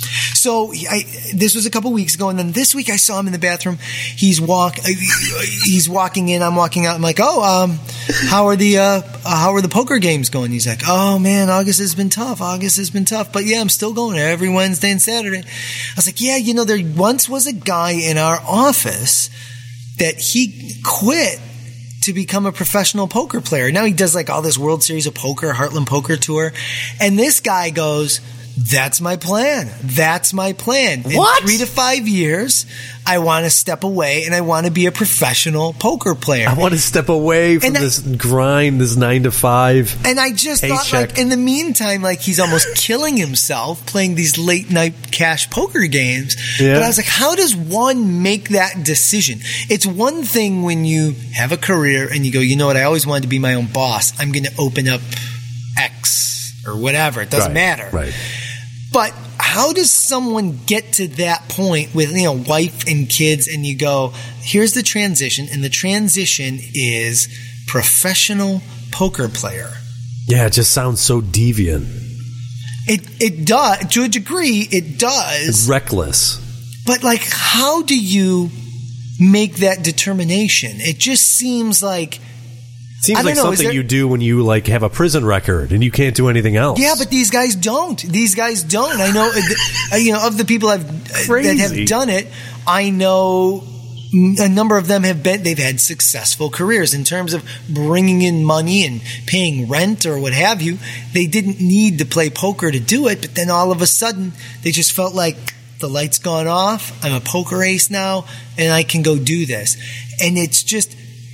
So this was a couple weeks ago, and then this week I saw him in the bathroom. He's walking in. I'm walking out. I'm like, how are the poker games going? He's like, oh man, August has been tough. But yeah, I'm still going every Wednesday and Saturday. I was like, yeah, there once was a guy in our office that he quit to become a professional poker player. Now he does like all this World Series of Poker, Heartland Poker Tour, and this guy goes, that's my plan. What? In 3 to 5 years, I want to step away and I want to be a professional poker player. I want to step away from this grind, this 9 to 5. And I just thought, like, in the meantime, like, he's almost killing himself playing these late night cash poker games. Yeah. But I was like, how does one make that decision? It's one thing when you have a career and you go, you know what, I always wanted to be my own boss. I'm going to open up X or whatever. It doesn't matter. Right. But how does someone get to that point with, wife and kids, and you go, here's the transition, and the transition is professional poker player? Yeah, it just sounds so deviant. It does. To a degree, it does. It's reckless. But, like, how do you make that determination? It just seems like... Seems like something you do when you like have a prison record and you can't do anything else. Yeah, but these guys don't. I know, of the people that have done it, I know a number of them they've had successful careers in terms of bringing in money and paying rent or what have you. They didn't need to play poker to do it, but then all of a sudden they just felt like the light's gone off. I'm a poker ace now and I can go do this. And it's just...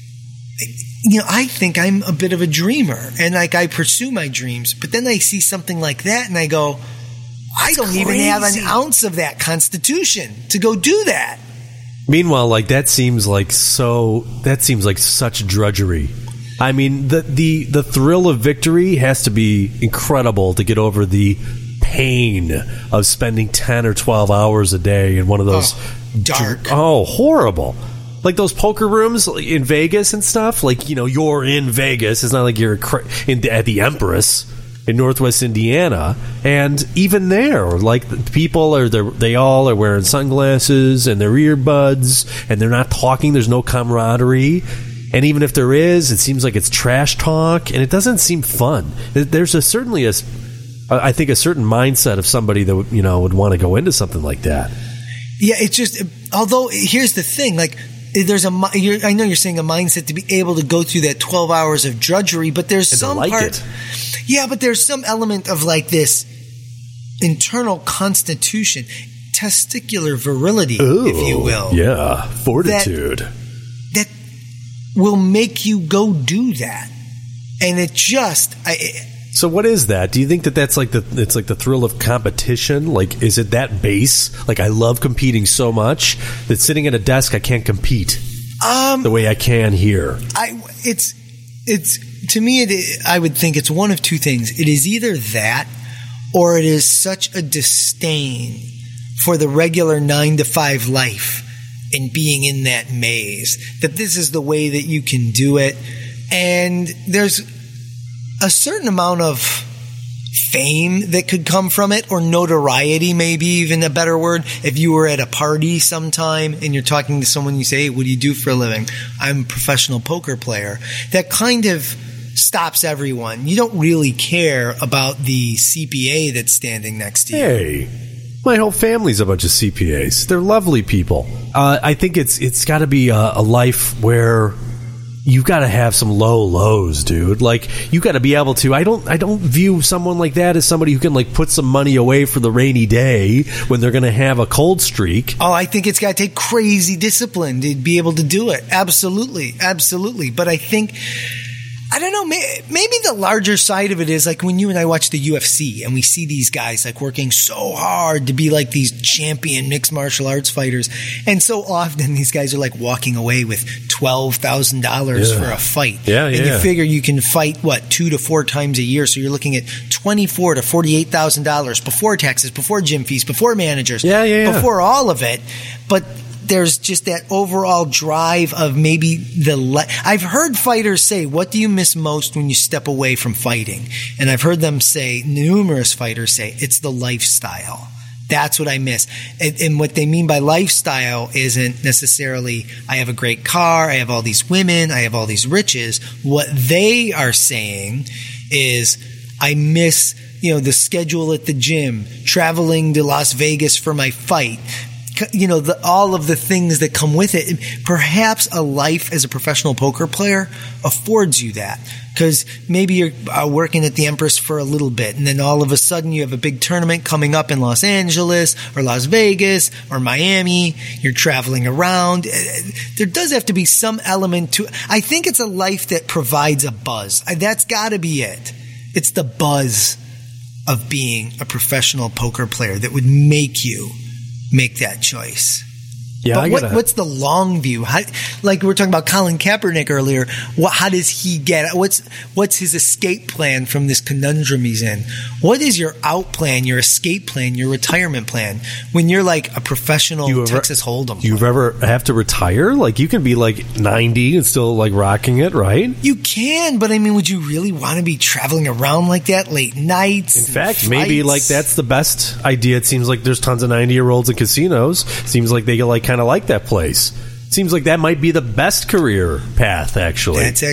I think I'm a bit of a dreamer and like I pursue my dreams, but then I see something like that and I go, I don't even have an ounce of that constitution to go do that. Meanwhile, like that seems like such drudgery. I mean, the thrill of victory has to be incredible to get over the pain of spending 10 or 12 hours a day in one of those dark. Horrible. Like those poker rooms in Vegas and stuff, like, you're in Vegas. It's not like you're at the Empress in Northwest Indiana. And even there, like, the people they all are wearing sunglasses and their earbuds, and they're not talking. There's no camaraderie. And even if there is, it seems like it's trash talk, and it doesn't seem fun. There's certainly a certain mindset of somebody that would want to go into something like that. Yeah, it's just, although here's the thing, like, I know you're saying a mindset to be able to go through that 12 hours of drudgery, but there's some part. Yeah, but there's some element of like this internal constitution, testicular virility, if you will. Yeah, fortitude. That will make you go do that. And it just... So what is that? Do you think that's like it's like the thrill of competition? Like, is it that base? Like, I love competing so much that sitting at a desk I can't compete the way I can here. It's to me. I would think it's one of two things. It is either that, or it is such a disdain for the regular 9 to 5 life and being in that maze that this is the way that you can do it. And there's a certain amount of fame that could come from it, or notoriety, maybe even a better word. If you were at a party sometime and you're talking to someone, you say, hey, what do you do for a living? I'm a professional poker player. That kind of stops everyone. You don't really care about the CPA that's standing next to you. Hey, my whole family's a bunch of CPAs. They're lovely people. I think it's got to be a life where you've got to have some low lows, dude. Like, you got to be able to. I don't view someone like that as somebody who can like put some money away for the rainy day when they're going to have a cold streak. Oh, I think it's got to take crazy discipline to be able to do it. Absolutely, absolutely. But I think, I don't know, maybe the larger side of it is like when you and I watch the UFC and we see these guys like working so hard to be like these champion mixed martial arts fighters. And so often these guys are like walking away with $12,000 for a fight. Yeah, and you figure you can fight, 2 to 4 times a year. So you're looking at $24,000 to $48,000 before taxes, before gym fees, before managers, before all of it. But there's just that overall drive of maybe I've heard fighters say, what do you miss most when you step away from fighting? And I've heard them say, numerous fighters say, it's the lifestyle. That's what I miss. And what they mean by lifestyle isn't necessarily, I have a great car, I have all these women, I have all these riches. What they are saying is, I miss, the schedule at the gym, traveling to Las Vegas for my fight, all of the things that come with it. Perhaps a life as a professional poker player affords you that. Because maybe you're working at the Empress for a little bit, and then all of a sudden you have a big tournament coming up in Los Angeles or Las Vegas or Miami. You're traveling around. There does have to be some element to it. I think it's a life that provides a buzz. That's got to be it. It's the buzz of being a professional poker player that would make you make that choice. Yeah, but what's the long view? Like we were talking about Colin Kaepernick earlier. How does he get? What's his escape plan from this conundrum he's in? What is your out plan, your escape plan, your retirement plan when you're like a professional Texas Hold'em? Do you ever have to retire? Like you can be like 90 and still like rocking it, right? You can, but I mean, would you really want to be traveling around like that late nights? In fact, maybe like that's the best idea. It seems like there's tons of 90-year-olds in casinos. Seems like they like kind of like that place. Seems like that might be the best career path, actually. That's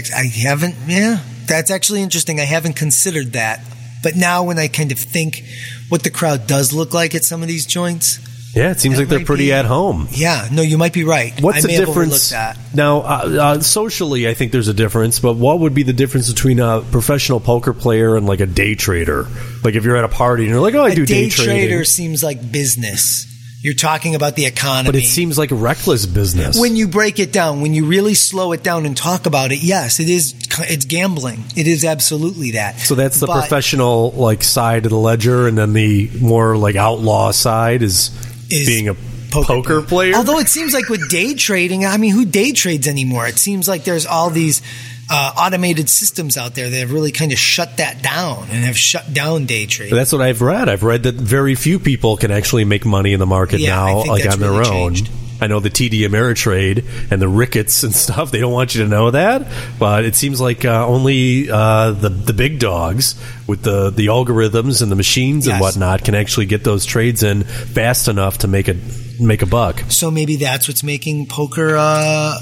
actually interesting. I haven't considered that. But now when I kind of think what the crowd does look like at some of these joints. Yeah, it seems like they're pretty at home. Yeah, no, you might be right. What's the difference? Now, socially, I think there's a difference, but what would be the difference between a professional poker player and like a day trader? Like if you're at a party and you're like, I do day trading. A day trader seems like business. You're talking about the economy. But it seems like reckless business. When you break it down, when you really slow it down and talk about it, yes, it is. It's gambling. It is absolutely that. So that's the professional like side of the ledger, and then the more like outlaw side is being a poker player. Although it seems like with day trading, I mean, who day trades anymore? It seems like there's all these automated systems out there that have really kind of shut that down and have shut down day trading. That's what I've read. I've read that very few people can actually make money in the market now, like on their own. Changed. I know the TD Ameritrade and the Ricketts and stuff. They don't want you to know that, but it seems like only the big dogs with the algorithms and the machines and whatnot can actually get those trades in fast enough to make a buck. So maybe that's what's making poker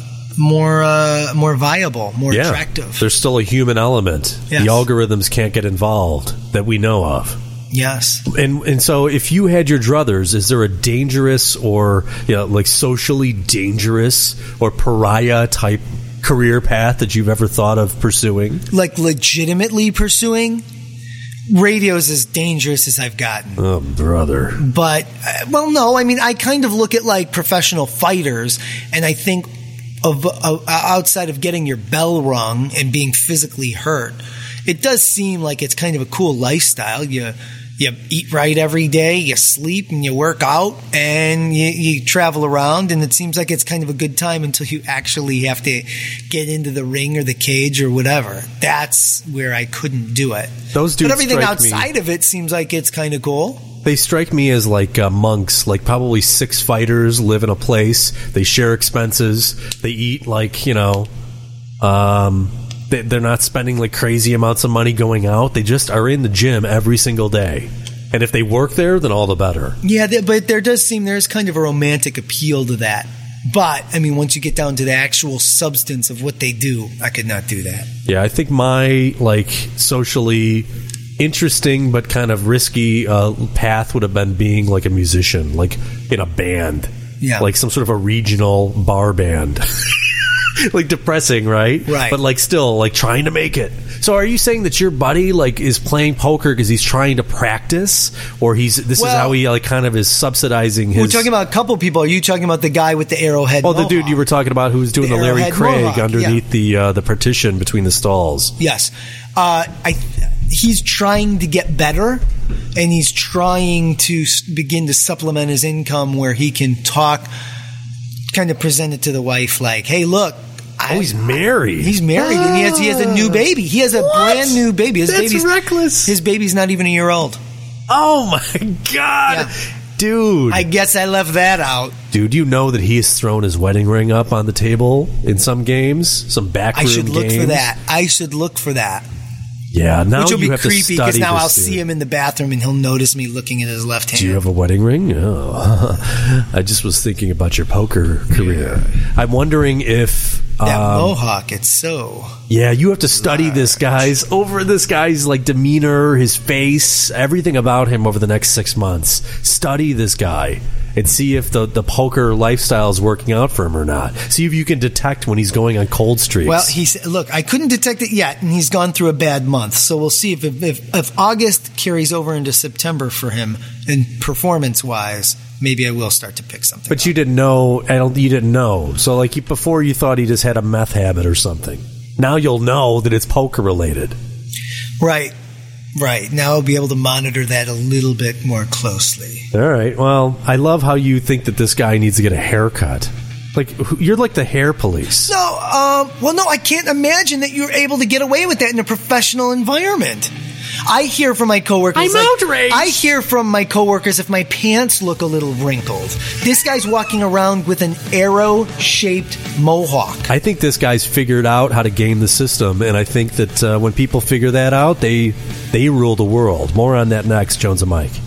more viable, more attractive. There's still a human element. Yes. The algorithms can't get involved that we know of. Yes. And so if you had your druthers, is there a dangerous or like socially dangerous or pariah type career path that you've ever thought of pursuing? Like legitimately pursuing? Radio's as dangerous as I've gotten. Oh, brother. But, no. I mean, I kind of look at like professional fighters, and I think of outside of getting your bell rung and being physically hurt, it does seem like it's kind of a cool lifestyle. You eat right every day, you sleep and you work out, and you travel around, and it seems like it's kind of a good time until you actually have to get into the ring or the cage or whatever. That's where I couldn't do it. Those dudes, but everything outside of it seems like it's kind of cool. They strike me as like monks, like probably 6 fighters live in a place. They share expenses. They eat like, they're not spending like crazy amounts of money going out. They just are in the gym every single day. And if they work there, then all the better. Yeah, but there's kind of a romantic appeal to that. But, I mean, once you get down to the actual substance of what they do, I could not do that. Yeah, I think my like socially interesting but kind of risky path would have been being like a musician, like in a band. Yeah. Like some sort of a regional bar band. Like depressing, right? Right. But like still like trying to make it. So are you saying that your buddy like is playing poker because he's trying to practice, or this is how he like kind of is subsidizing his... We're talking about a couple people. Are you talking about the guy with the arrowhead mohawk? The dude you were talking about who's doing the Larry Craig mohawk, underneath the partition between the stalls. Yes. He's trying to get better, and he's trying to begin to supplement his income where he can talk, kind of present it to the wife like, hey, look. He's married. He's married, and he has a new baby. He has a brand new baby. That's reckless. His baby's not even a year old. Oh, my God. Yeah. Dude. I guess I left that out. Dude, you know that he has thrown his wedding ring up on the table in some games? Some backroom games? I should look for that. Yeah, now which will you be have creepy to because study now this I'll dude. see him in the bathroom and he'll notice me looking at his left hand. Do you have a wedding ring? Oh. I just was thinking about your poker career. I'm wondering if that mohawk, it's so... Yeah, you have to study this guy's like demeanor, his face, everything about him over the next 6 months. Study this guy and see if the poker lifestyle is working out for him or not. See if you can detect when he's going on cold streaks. Well, look, I couldn't detect it yet, and he's gone through a bad month. So we'll see if August carries over into September for him, and performance-wise, maybe I will start to pick something. But you didn't know. You didn't know. So like before, you thought he just had a meth habit or something. Now you'll know that it's poker related. Right. Now I'll be able to monitor that a little bit more closely. All right. Well, I love how you think that this guy needs to get a haircut. Like, you're like the hair police. No, I can't imagine that you're able to get away with that in a professional environment. I hear from my coworkers. I'm outraged. I hear from my coworkers if my pants look a little wrinkled. This guy's walking around with an arrow-shaped mohawk. I think this guy's figured out how to game the system, and I think that when people figure that out, they rule the world. More on that next, Jones and Mike.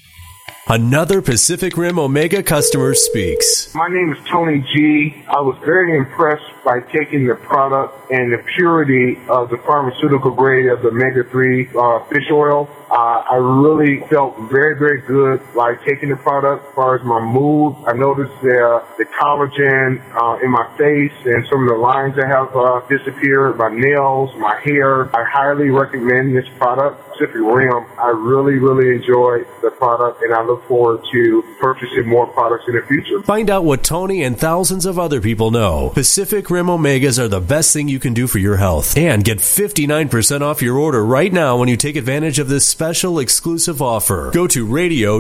Another Pacific Rim Omega customer speaks. My name is Tony G. I was very impressed by taking the product and the purity of the pharmaceutical grade of the omega-3 fish oil. I really felt very, very good by taking the product. As far as my mood, I noticed the collagen in my face and some of the lines that have disappeared, my nails, my hair. I highly recommend this product, Pacific Rim. I really, really enjoy the product, and I look forward to purchasing more products in the future. Find out what Tony and thousands of other people know. Pacific Rim Omegas are the best thing you can do for your health. And get 59% off your order right now when you take advantage of this special exclusive offer. Go to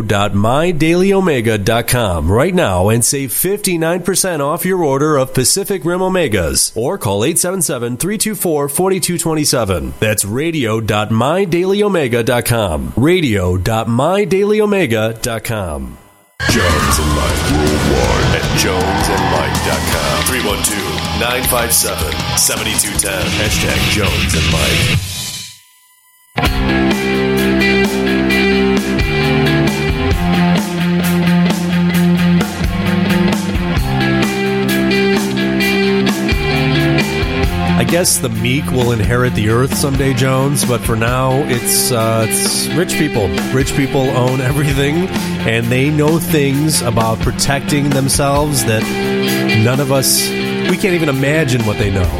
radio.mydailyomega.com right now and save 59% off your order of Pacific Rim Omegas. Or call 877-324-4227. That's radio.mydailyomega.com. radio.mydailyomega.com. Jones and Mike worldwide at jonesandmike.com. 312-957-7210. Hashtag Jones and Mike. I guess the meek will inherit the earth someday, Jones, but for now, it's rich people. Rich people own everything, and they know things about protecting themselves that none of us, we can't even imagine what they know.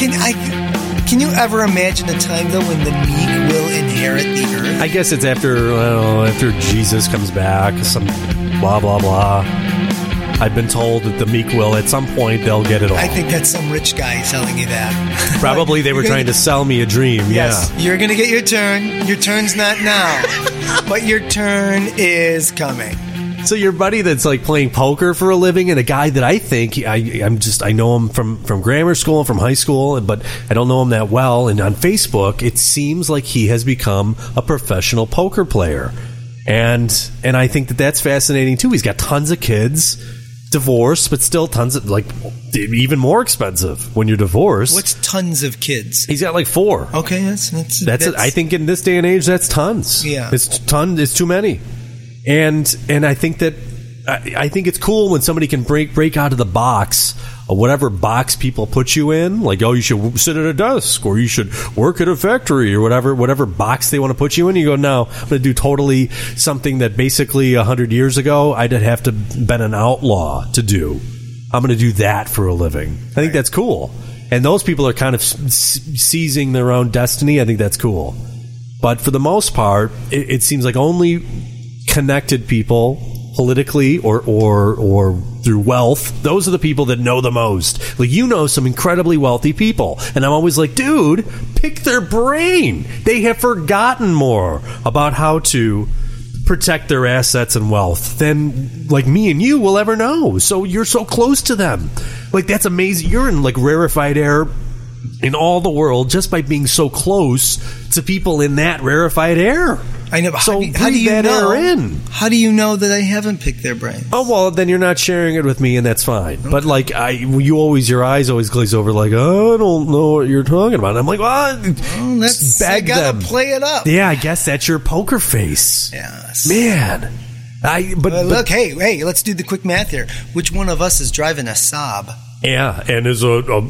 Can you ever imagine a time, though, when the meek will inherit the earth? I guess it's after Jesus comes back, some blah, blah, blah. I've been told that the meek will, at some point, they'll get it all. I think that's some rich guy telling you that. Probably they were trying to sell me a dream, yes, yeah. You're going to get your turn. Your turn's not now. But your turn is coming. So your buddy that's like playing poker for a living, and a guy that I think, I know him from grammar school, from high school, but I don't know him that well. And on Facebook, it seems like he has become a professional poker player. And I think that's fascinating, too. He's got tons of kids. Divorced, but still tons of, like, even more expensive when you're divorced. What's tons of kids? He's got like 4. Okay, that's it. I think in this day and age, that's tons. Yeah, it's too many. And I think that I think it's cool when somebody can break out of the box, or whatever box people put you in. Like, oh, you should sit at a desk, or you should work at a factory, or whatever box they want to put you in. You go, no, I'm going to do totally something that basically 100 years ago I'd have to been an outlaw to do. I'm going to do that for a living. I think that's cool. And those people are kind of seizing their own destiny. I think that's cool. But for the most part, it seems like only connected people, politically or through wealth, those are the people that know the most. Like, you know some incredibly wealthy people, and I'm always like, dude, pick their brain. They have forgotten more about how to protect their assets and wealth than like me and you will ever know. So you're so close to them. Like, that's amazing. You're in like rarefied air in all the world just by being so close to people in that rarefied air. I know. But So how do breathe you that know? air in. How do you know that I haven't picked their brain? Oh, well, then you're not sharing it with me, and that's fine. Okay. But, like, your eyes always glaze over, like, I don't know what you're talking about. I'm like, I gotta play it up. Yeah, I guess that's your poker face. Yes. Man. Look, hey, let's do the quick math here. Which one of us is driving a Saab? Yeah, and has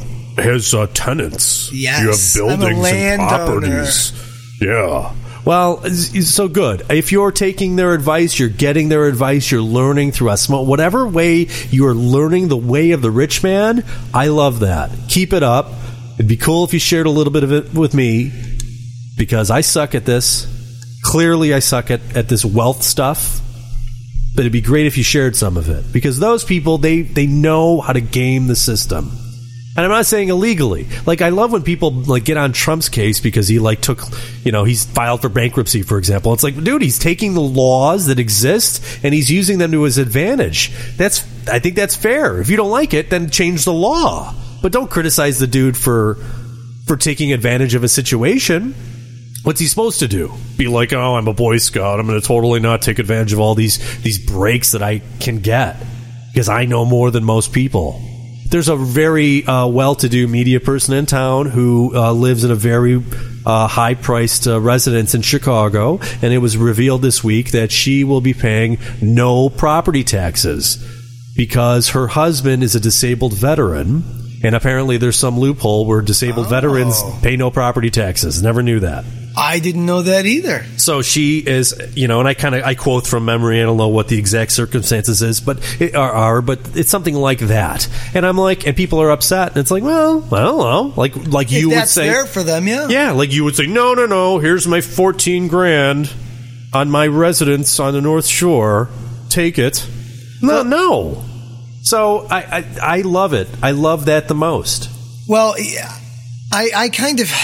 tenants. Yes. You have buildings and properties. Yeah. Well, so good. If you're taking their advice, you're getting their advice, you're learning through whatever way you are learning the way of the rich man, I love that. Keep it up. It'd be cool if you shared a little bit of it with me, because I suck at this. Clearly, I suck at this wealth stuff. But it'd be great if you shared some of it, because those people, they know how to game the system. And I'm not saying illegally. Like, I love when people like get on Trump's case because he like took, he's filed for bankruptcy, for example. It's like, dude, he's taking the laws that exist and he's using them to his advantage. I think that's fair. If you don't like it, then change the law. But don't criticize the dude for taking advantage of a situation. What's he supposed to do? Be like, oh, I'm a Boy Scout. I'm going to totally not take advantage of all these breaks that I can get because I know more than most people. There's a very well-to-do media person in town who lives in a very high-priced residence in Chicago, and it was revealed this week that she will be paying no property taxes because her husband is a disabled veteran, and apparently there's some loophole where disabled veterans pay no property taxes. Never knew that. I didn't know that either. So she is, and I quote from memory. I don't know what the exact circumstances but it's something like that. And I'm like, and people are upset. And it's like, well, I don't know. Like you would say, that's fair for them, yeah. Yeah, like you would say, no. Here's my $14,000 on my residence on the North Shore. Take it. No. So I love it. I love that the most. Well, I kind of.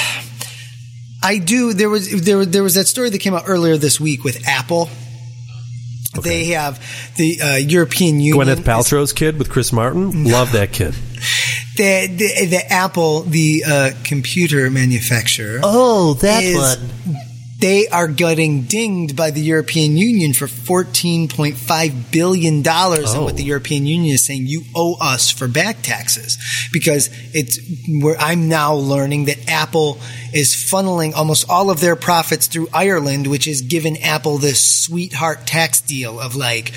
I do. There was that story that came out earlier this week with Apple. Okay. They have the European Union. Gwyneth Paltrow's kid with Chris Martin. No. Love that kid. The Apple, the computer manufacturer. Oh, that one. They are getting dinged by the European Union for $14.5 billion. And what the European Union is saying, you owe us for back taxes. Because I'm now learning that Apple is funneling almost all of their profits through Ireland, which has given Apple this sweetheart tax deal of like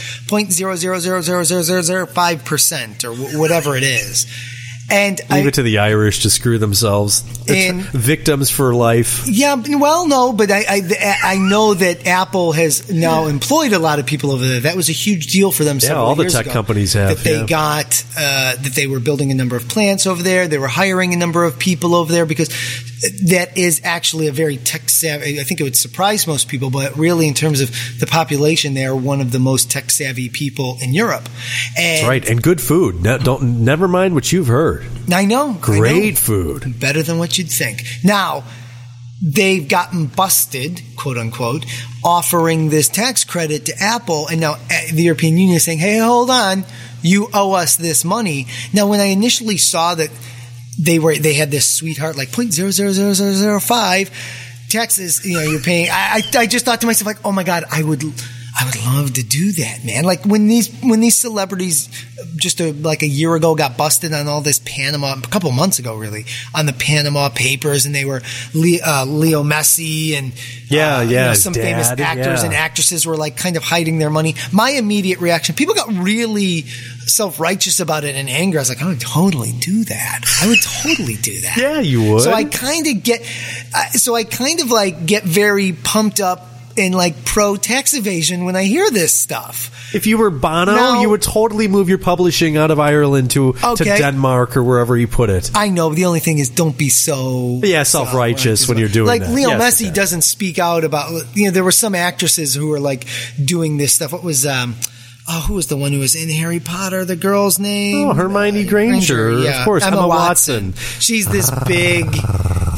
0.0000005% or whatever it is. And leave it to the Irish to screw themselves. Victims for life. Yeah, well, no, but I know that Apple has now employed a lot of people over there. That was a huge deal for them. Yeah, all the tech companies have. That they got that they were building a number of plants over there. They were hiring a number of people over there because that is actually a very tech savvy. I think it would surprise most people, but really, in terms of the population, they are one of the most tech savvy people in Europe. And that's right, and good food. Never mind what you've heard. I know. Great food. Better than what you'd think. Now, they've gotten busted, quote unquote, offering this tax credit to Apple. And now the European Union is saying, hey, hold on. You owe us this money. Now, when I initially saw that they had this sweetheart, like 0.00005 taxes, you're paying, I just thought to myself, like, oh my God, I would love to do that, man. Like when these celebrities just like a year ago got busted on all this Panama, a couple months ago really, on the Panama Papers, and they were Leo Messi and some famous actors and actresses were like kind of hiding their money. My immediate reaction, people got really self-righteous about it and anger. I was like, I would totally do that. Yeah, you would. So I kind of get very pumped up and like pro tax evasion when I hear this stuff. If you were Bono, you would totally move your publishing out of Ireland to Denmark or wherever you put it. I know, but the only thing is, don't be so self-righteous when you're doing that. Like Leo Messi doesn't speak out about. There were some actresses who were like doing this stuff. What was who was the one who was in Harry Potter? The girl's name? Oh, Hermione Granger. Yeah. Of course, Emma Watson. She's this big.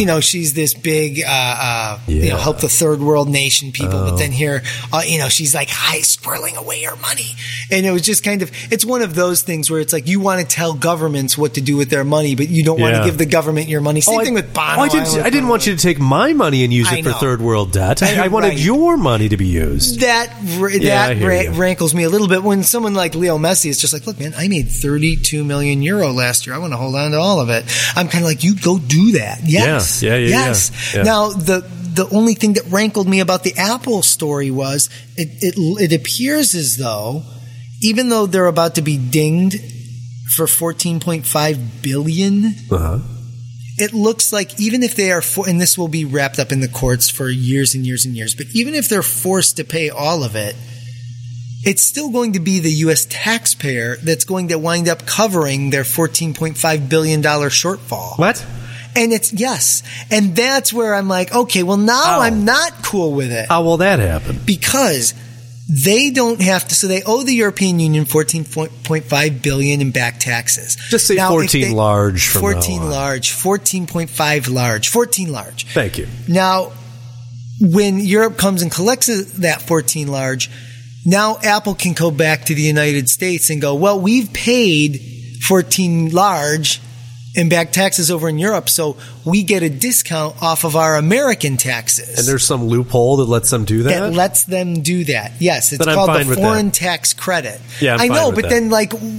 she's this big, help the third world nation people. But then here, she's like squirreling away her money. And it was just it's one of those things where it's like you want to tell governments what to do with their money, but you don't want to give the government your money. Same thing with Bono. I didn't want you to take my money and use it for third world debt. I wanted your money to be used. That rankles me a little bit when someone like Leo Messi is just like, look, man, I made 32 million euro last year. I want to hold on to all of it. I'm kind of like, you go do that. Yes. Yes. Yeah. Now, the only thing that rankled me about the Apple story was it appears as though, even though they're about to be dinged for $14.5 billion, it looks like even if they are, and this will be wrapped up in the courts for years and years and years, but even if they're forced to pay all of it, it's still going to be the U.S. taxpayer that's going to wind up covering their $14.5 billion shortfall. What? And and that's where I'm like, okay, well now I'm not cool with it. How will that happen? Because they don't have to, so they owe the European Union $14.5 billion in back taxes. Just say 14 large from 14 large, 14.5 large, 14 large. Thank you. Now, when Europe comes and collects that 14 large, now Apple can go back to the United States and go, well, we've paid 14 large in back taxes over in Europe, so we get a discount off of our American taxes. And there's some loophole that lets them do that? That lets them do that. Yes, it's called the foreign tax credit. Yeah, I know, but then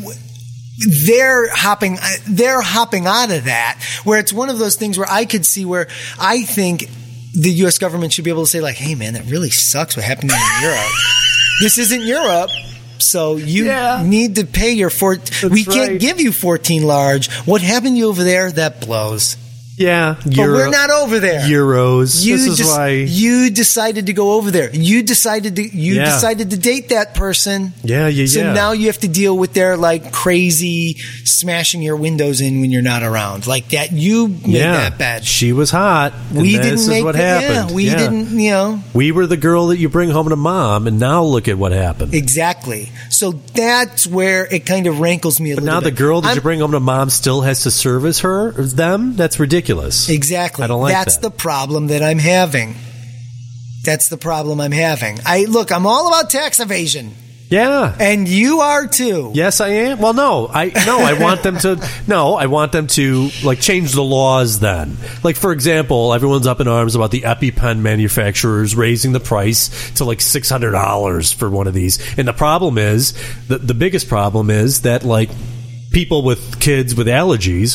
they're hopping out of that, where it's one of those things where I could see where I think the U.S. government should be able to say, like, hey, man, that really sucks what happened in Europe. This isn't Europe, so you need to pay your we can't give you 14 large. What happened to you over there? That blows. Yeah, but we're not over there. Euros. This is why you decided to go over there. You decided to date that person. Yeah. So now you have to deal with their crazy smashing your windows in when you're not around, like that. You made that bad. She was hot. We didn't make what happened. Yeah, we didn't. We were the girl that you bring home to mom, and now look at what happened. Exactly. So that's where it kind of rankles me a little bit. But now the girl that you bring home to mom still has to service them. That's ridiculous. Exactly. I don't like That's that. the problem that I'm having. I'm all about tax evasion. Yeah. And you are too. Yes, I am. Well, I want them to change the laws then. Like, for example, everyone's up in arms about the EpiPen manufacturers raising the price to $600 for one of these. And the problem is, the biggest problem is that people with kids with allergies,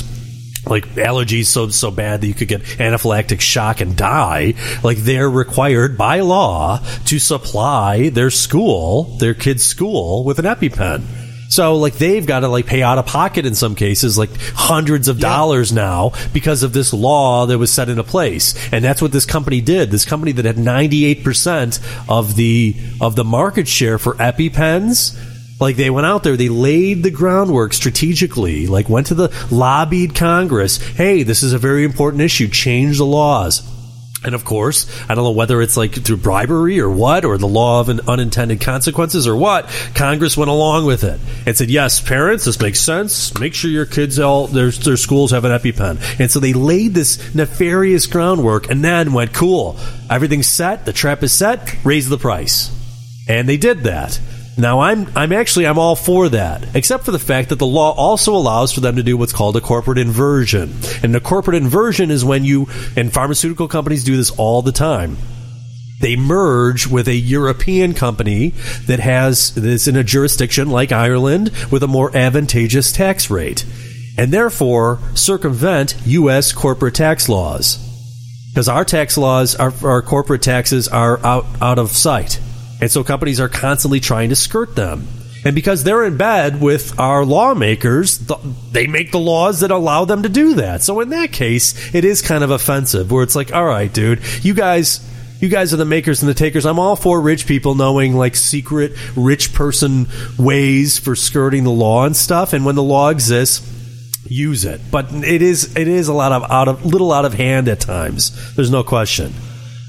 so bad that you could get anaphylactic shock and die, they're required by law to supply their kids' school with an EpiPen. So, they've got to, pay out of pocket in some cases, hundreds of dollars now because of this law that was set into place. And that's what this company did. This company that had 98% of the market share for EpiPens. They went out there, they laid the groundwork strategically, went to lobbied Congress. Hey, this is a very important issue. Change the laws. And of course, I don't know whether it's through bribery or what, or the law of unintended consequences or what, Congress went along with it and said, yes, parents, this makes sense. Make sure your kids, their schools have an EpiPen. And so they laid this nefarious groundwork and then went, cool, everything's set, the trap is set, raise the price. And they did that. Now, I'm all for that, except for the fact that the law also allows for them to do what's called a corporate inversion. And a corporate inversion is when and pharmaceutical companies do this all the time, they merge with a European company that's in a jurisdiction like Ireland with a more advantageous tax rate, and therefore circumvent U.S. corporate tax laws. Because our tax laws, our corporate taxes are out of sight. And so companies are constantly trying to skirt them. And because they're in bed with our lawmakers, they make the laws that allow them to do that. So in that case, it is kind of offensive, where it's all right, dude, you guys are the makers and the takers. I'm all for rich people knowing secret rich person ways for skirting the law and stuff. And when the law exists, use it. But it is a little out of hand at times. There's no question.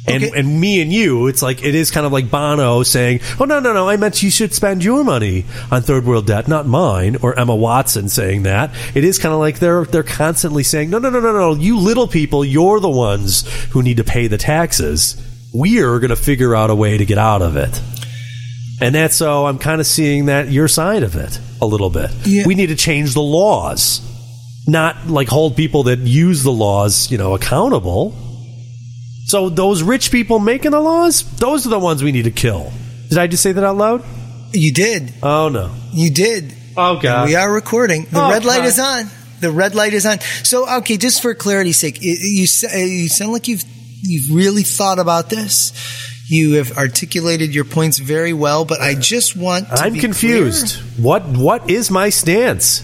And me and you, it's like, it is kind of like Bono saying, oh, no, I meant you should spend your money on third world debt, not mine, or Emma Watson saying that. It is kind of like they're constantly saying, no, you little people, you're the ones who need to pay the taxes. We're going to figure out a way to get out of it. And that's so I'm kind of seeing that your side of it a little bit. Yeah. We need to change the laws, not like hold people that use the laws, accountable. So those rich people making the laws, those are the ones we need to kill. Did I just say that out loud? You did. Oh, no. You did. Oh, God. And we are recording. The red light is on. The red light is on. So, okay, just for clarity's sake, you sound like you've really thought about this. You have articulated your points very well, but I just want to I'm be confused. Clear. What is my stance?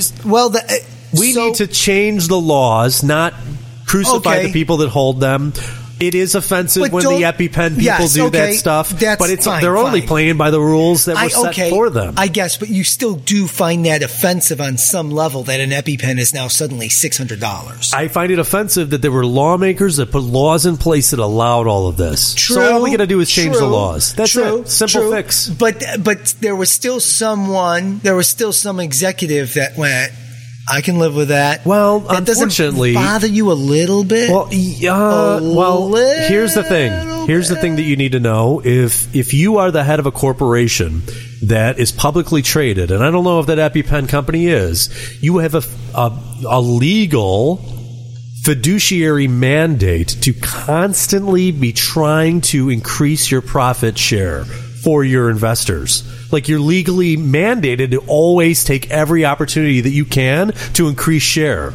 We need to change the laws, not crucify the people that hold them. It is offensive when the EpiPen people do that stuff, but they're only playing by the rules that were set for them. I guess, but you still do find that offensive on some level that an EpiPen is now suddenly $600. I find it offensive that there were lawmakers that put laws in place that allowed all of this. True. So all we got to do is change the laws. That's it. Simple fix. But there was still some executive that went, I can live with that. Well, that unfortunately, doesn't bother you a little bit. Well, here's the thing. Here's the thing that you need to know. If you are the head of a corporation that is publicly traded, and I don't know if that EpiPen company is, you have a legal fiduciary mandate to constantly be trying to increase your profit share for your investors. Like, you're legally mandated to always take every opportunity that you can to increase share.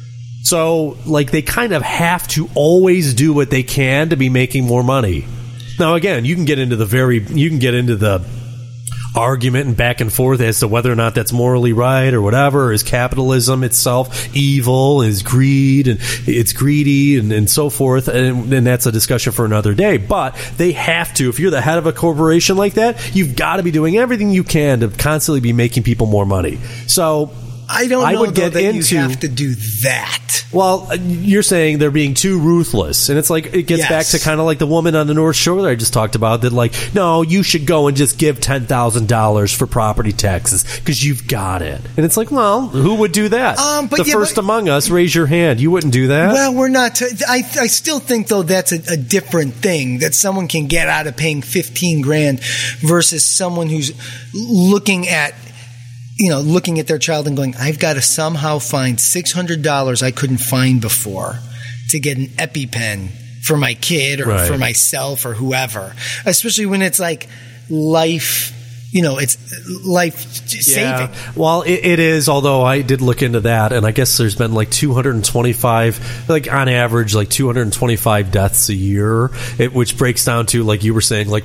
So, like, they kind of have to always do what they can to be making more money. Now, again, you can get into the argument and back and forth as to whether or not that's morally right or whatever. Or is capitalism itself evil? Is greed and it's greedy and so forth? And that's a discussion for another day. But they have to. If you're the head of a corporation like that, you've got to be doing everything you can to constantly be making people more money. So I don't know that you have to do that. Well, you're saying they're being too ruthless. And it's like, it gets back to kind of like the woman on the North Shore that I just talked about, that like, no, you should go and just give $10,000 for property taxes because you've got it. And it's like, well, who would do that? First among us, raise your hand. You wouldn't do that? Well, we're not. I still think, though, that's a different thing, that someone can get out of paying $15,000 versus someone who's looking at their child and going, I've got to somehow find $600 I couldn't find before to get an EpiPen for my kid or for myself or whoever. Especially when it's like life, it's life saving. Yeah. Well, it is, although I did look into that, and I guess there's been like 225, like on average, like 225 deaths a year, which breaks down to, like you were saying, like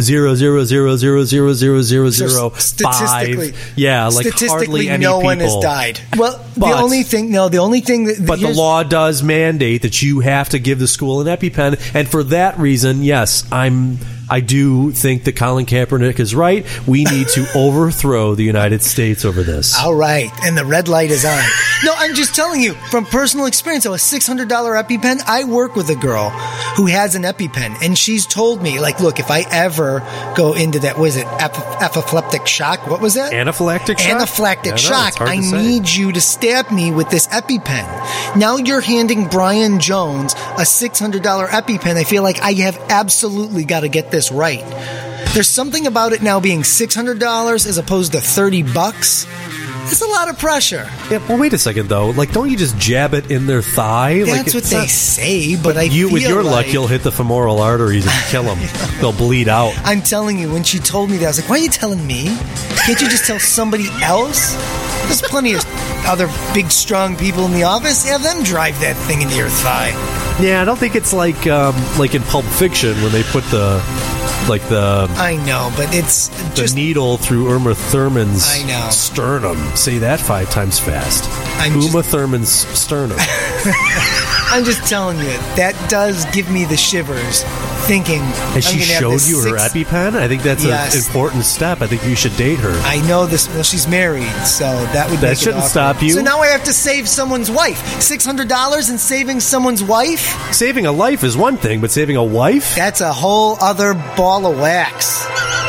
0.000000005. Statistically, hardly any no people. One has died. Well, the only thing that the law does mandate that you have to give the school an EpiPen, and for that reason, yes, I do think that Colin Kaepernick is right. We need to overthrow the United States over this. All right. And the red light is on. No, I'm just telling you from personal experience. So a $600 EpiPen, I work with a girl who has an EpiPen, and she's told me, like, look, if I ever go into that, what is it, apoplectic shock? What was that? Anaphylactic shock? Anaphylactic shock. I need you to stab me with this EpiPen. Now you're handing Brian Jones a $600 EpiPen. I feel like I have absolutely got to get this right. There's something about it now being $600 as opposed to $30. It's a lot of pressure. Yeah, well, wait a second though. Like, don't you just jab it in their thigh? That's what they say, but I feel with your like, luck, you'll hit the femoral arteries and kill them. They'll bleed out. I'm telling you, when she told me that, I was like, why are you telling me? Can't you just tell somebody else? There's plenty of other big, strong people in the office. Have them drive that thing into your thigh. Yeah, I don't think it's like in Pulp Fiction when they put the I know, but it's just the needle through Uma Thurman's sternum. Say that 5 times fast. Uma Thurman's sternum. I'm just telling you, that does give me the shivers thinking, Has she showed you her EpiPen? I think that's an important step. I think you should date her. I know this. Well, she's married, so that would that shouldn't stop you. So now I have to save someone's wife. $600 in saving someone's wife? Saving a life is one thing, but saving a wife? That's a whole other ball of wax.